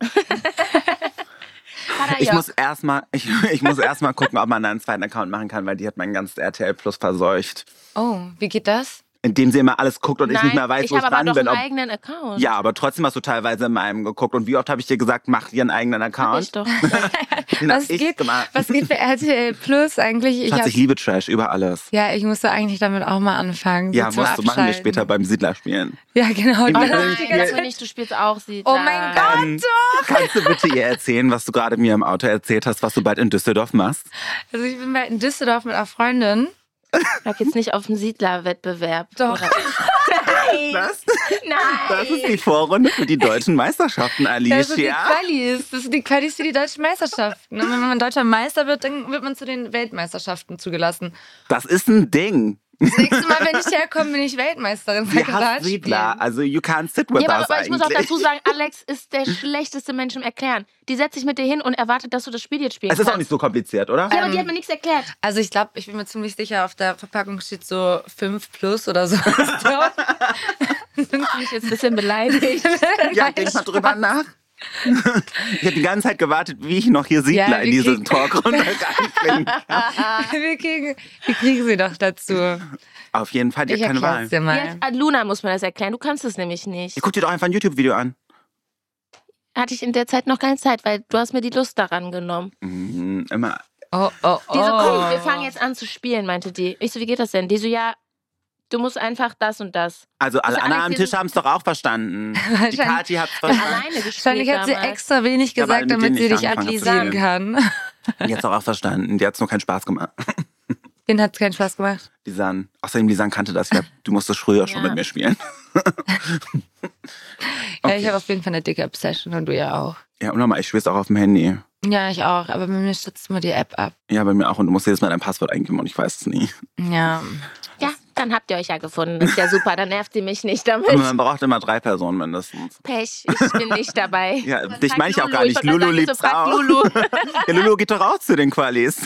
Ich muss erstmal gucken, ob man einen zweiten Account machen kann, weil die hat mein ganzes RTL Plus verseucht. Oh, wie geht das? Indem sie immer alles guckt und ich nicht mehr Nein, weiß, ich wo ich habe aber dran doch bin. einen eigenen Account. Ja, aber trotzdem hast du teilweise in meinem geguckt. Und wie oft habe ich dir gesagt, mach dir einen eigenen Hab Account? ich doch. Den hab ich gemacht. Was geht für RTL Plus eigentlich? Schatz, ich liebe Trash über alles. Ja, ich musste eigentlich damit auch mal anfangen. Ja, so zum musst du machen wir Abschalten. später beim Siedler spielen. Ja, genau. Im Die Übrigen- ganze Nein, das Zeit- will nicht, du spielst auch Siedler. Oh mein Gott, doch! Kannst du bitte ihr erzählen, was du gerade mir im Auto erzählt hast, was du bald in Düsseldorf machst? Also ich bin bald in Düsseldorf mit einer Freundin. Sag jetzt nicht auf den Siedler-Wettbewerb. Doch. Oder? Das ist die Vorrunde für die deutschen Meisterschaften, Alicia. Das sind die Qualis. Das sind die Qualis für die deutschen Meisterschaften. Und wenn man deutscher Meister wird, dann wird man zu den Weltmeisterschaften zugelassen. Das ist ein Ding. Das nächste Mal, wenn ich herkomme, bin ich Weltmeisterin. Sie hat Siedler. Also you can't sit with us aber ich muss auch dazu sagen, Alex ist der schlechteste Mensch im Erklären. Die setzt sich mit dir hin und erwartet, dass du das Spiel jetzt spielst. Es ist auch nicht so kompliziert, oder? Ja, aber die hat mir nichts erklärt. Also ich glaube, ich bin mir ziemlich sicher, auf der Verpackung steht so 5+ oder so. Sind mich jetzt ein bisschen beleidigt. Ja, denk mal drüber nach. Ich habe die ganze Zeit gewartet, wie ich noch hier Siedler in diese Talkrunde reinbringen kann. Wir kriegen sie doch dazu. Auf jeden Fall, die hat keine Wahl. Dir mal. Jetzt, Luna muss mir das erklären. Du kannst es nämlich nicht. Guck dir doch einfach ein YouTube-Video an. Hatte ich in der Zeit noch keine Zeit, weil du hast mir die Lust daran genommen. Immer. Oh. Die so, komm, wir fangen jetzt an zu spielen, meinte die. Ich so, wie geht das denn? Die so, ja, du musst einfach das und das. Also alle anderen am Tisch haben es doch auch verstanden. Die Kathi hat es verstanden. Alleine gespielt Wahrscheinlich hat sie extra wenig gesagt, damit sie dich anlesen kann. Die hat es auch verstanden. Die hat es nur keinen Spaß gemacht. Den hat es keinen Spaß gemacht. Außerdem, Lisan kannte das. Du musstest früher schon mit mir spielen. Ja, ich habe auf jeden Fall eine dicke Obsession und du ja auch. Ja, und nochmal, ich spiele es auch auf dem Handy. Ja, ich auch. Aber bei mir stützt immer die App ab. Ja, bei mir auch. Und du musst jedes Mal dein Passwort eingeben und ich weiß es nie. Ja. Ja, dann habt ihr euch ja gefunden. Das ist ja super, dann nervt sie mich nicht damit. Und man braucht immer 3 Personen mindestens. Pech, ich bin nicht dabei. Ja, dich meine ich auch gar nicht. Lulu liebt's auch. Lulu. Ja, Lulu geht doch auch zu den Qualis.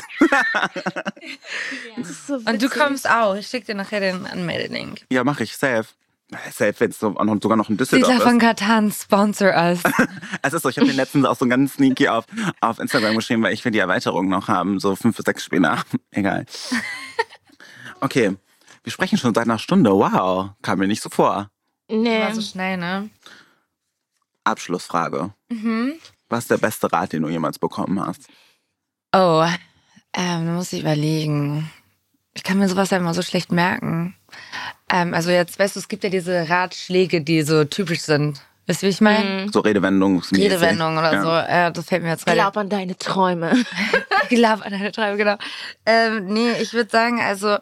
So und du kommst auch. Ich schicke dir nachher den Anmeldelink. Ja, mach ich. Safe. Safe, wenn es sogar noch ein Düsseldorf Siedler ist. von Katan, sponsor us. Es ist so, ich habe den letztens auch so ganz sneaky auf Instagram geschrieben, weil ich will die Erweiterung noch haben. So 5 bis 6 Spiele nach. Egal. Okay. Wir sprechen schon seit einer Stunde. Wow. Kam mir nicht so vor. Nee. War so schnell, ne? Abschlussfrage. Was ist der beste Rat, den du jemals bekommen hast? Oh, da muss ich überlegen. Ich kann mir sowas ja immer so schlecht merken. Also jetzt, weißt du, es gibt ja diese Ratschläge, die so typisch sind. Weißt du, wie ich meine? So Redewendungen oder so. Das fällt mir jetzt gerade. Glaub an deine Träume. Glaub an deine Träume, genau. Nee, ich würde sagen, also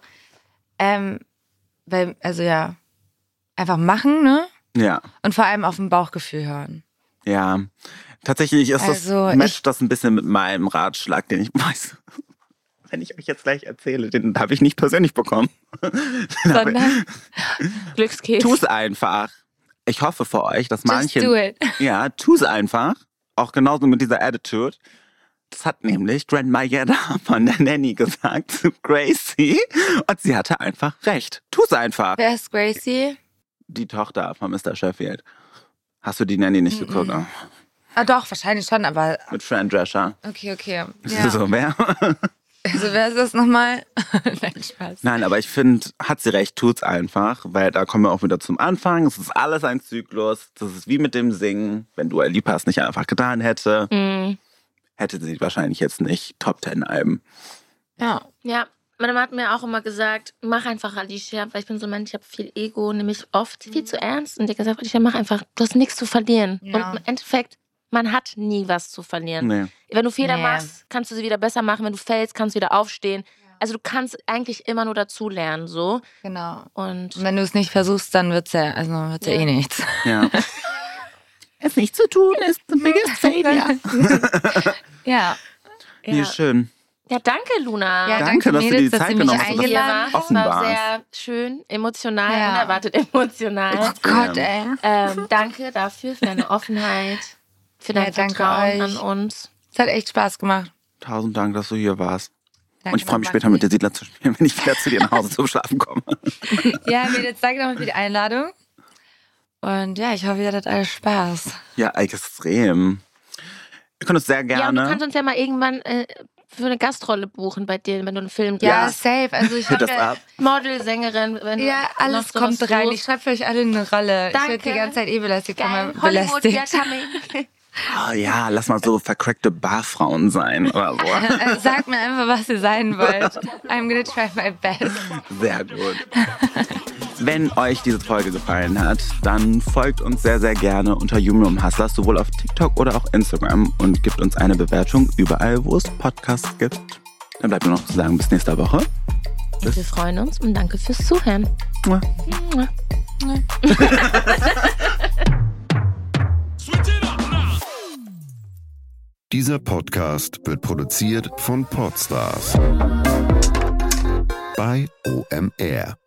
einfach machen, ne? Ja. Und vor allem auf dem Bauchgefühl hören. Ja. Tatsächlich ist matcht das ein bisschen mit meinem Ratschlag, den ich weiß. Wenn ich euch jetzt gleich erzähle, den habe ich nicht persönlich bekommen. Sondern Glückskeks. Tu es einfach. Ich hoffe für euch, dass manche... Just do it. Ja, tu es einfach. Auch genauso mit dieser Attitude. Das hat nämlich Grandma Yeda von der Nanny gesagt zu Gracie. Und sie hatte einfach recht. Tu es einfach. Wer ist Gracie? Die Tochter von Mr. Sheffield. Hast du die Nanny nicht geguckt? Ne? Ah doch, wahrscheinlich schon, aber... Mit Fran Drescher. Okay. Ja. So, wer? Also wer ist das nochmal? Nein, Spaß. Nein, aber ich finde, hat sie recht, tut's einfach, weil da kommen wir auch wieder zum Anfang. Es ist alles ein Zyklus. Das ist wie mit dem Singen. Wenn Dua Lipa es nicht einfach getan hätte, hätte sie wahrscheinlich jetzt nicht Top-10-Alben. Ja. Ja, meine Mama hat mir auch immer gesagt, mach einfach, Alicia, weil ich bin so ein Mensch, ich habe viel Ego, nämlich oft viel zu ernst. Und die hat gesagt, Alicia, mach einfach, du hast nichts zu verlieren. Ja. Und im Endeffekt, man hat nie was zu verlieren. Nee. Wenn du Fehler machst, kannst du sie wieder besser machen. Wenn du fällst, kannst du wieder aufstehen. Also du kannst eigentlich immer nur dazulernen, so. Genau. Und wenn du es nicht versuchst, dann wird's ja eh nichts. Ja. Es nicht zu tun ist the biggest failure. Ja. Nee, schön. Ja, danke, Luna. Ja, Danke, dass du dir die Zeit genommen hast. eingeladen Es offen war warst. sehr schön, emotional, Ja. unerwartet emotional. Oh Gott, ey. Danke dafür, für deine Offenheit, für dein danke Vertrauen euch. an uns. Es hat echt Spaß gemacht. 1000 Dank, dass du hier warst. Danke, Und ich freue mich nochmal. später mit dir Siedler zu spielen, wenn ich wieder zu dir nach Hause zum Schlafen komme. Ja, Mädels, danke nochmal für die Einladung. Und ja, ich hoffe, ihr hattet alle Spaß. Ja, extrem. Wir können uns sehr Ja, und du gerne... kannst uns ja mal irgendwann für eine Gastrolle buchen bei dir, wenn du einen Film Ja, drehst. safe. Also ich Hit das habe ab. Model, Sängerin. Wenn du ja, noch alles sowas kommt rein. suchst. Ich schreibe für euch alle eine Rolle. Danke. Ich werde die ganze Zeit belästigt. Geil. Hollywood, we are Belästigt. coming. Oh ja, lass mal so vercrackte Barfrauen sein oder so. Sagt mir einfach, was ihr sein wollt. I'm gonna try my best. Sehr gut. Wenn euch diese Folge gefallen hat, dann folgt uns sehr, sehr gerne unter Yum Hustlers, sowohl auf TikTok oder auch Instagram, und gebt uns eine Bewertung überall, wo es Podcasts gibt. Dann bleibt nur noch zu sagen, bis nächste Woche. Wir freuen uns und danke fürs Zuhören. Mua. Mua. Nee. Dieser Podcast wird produziert von Podstars bei OMR.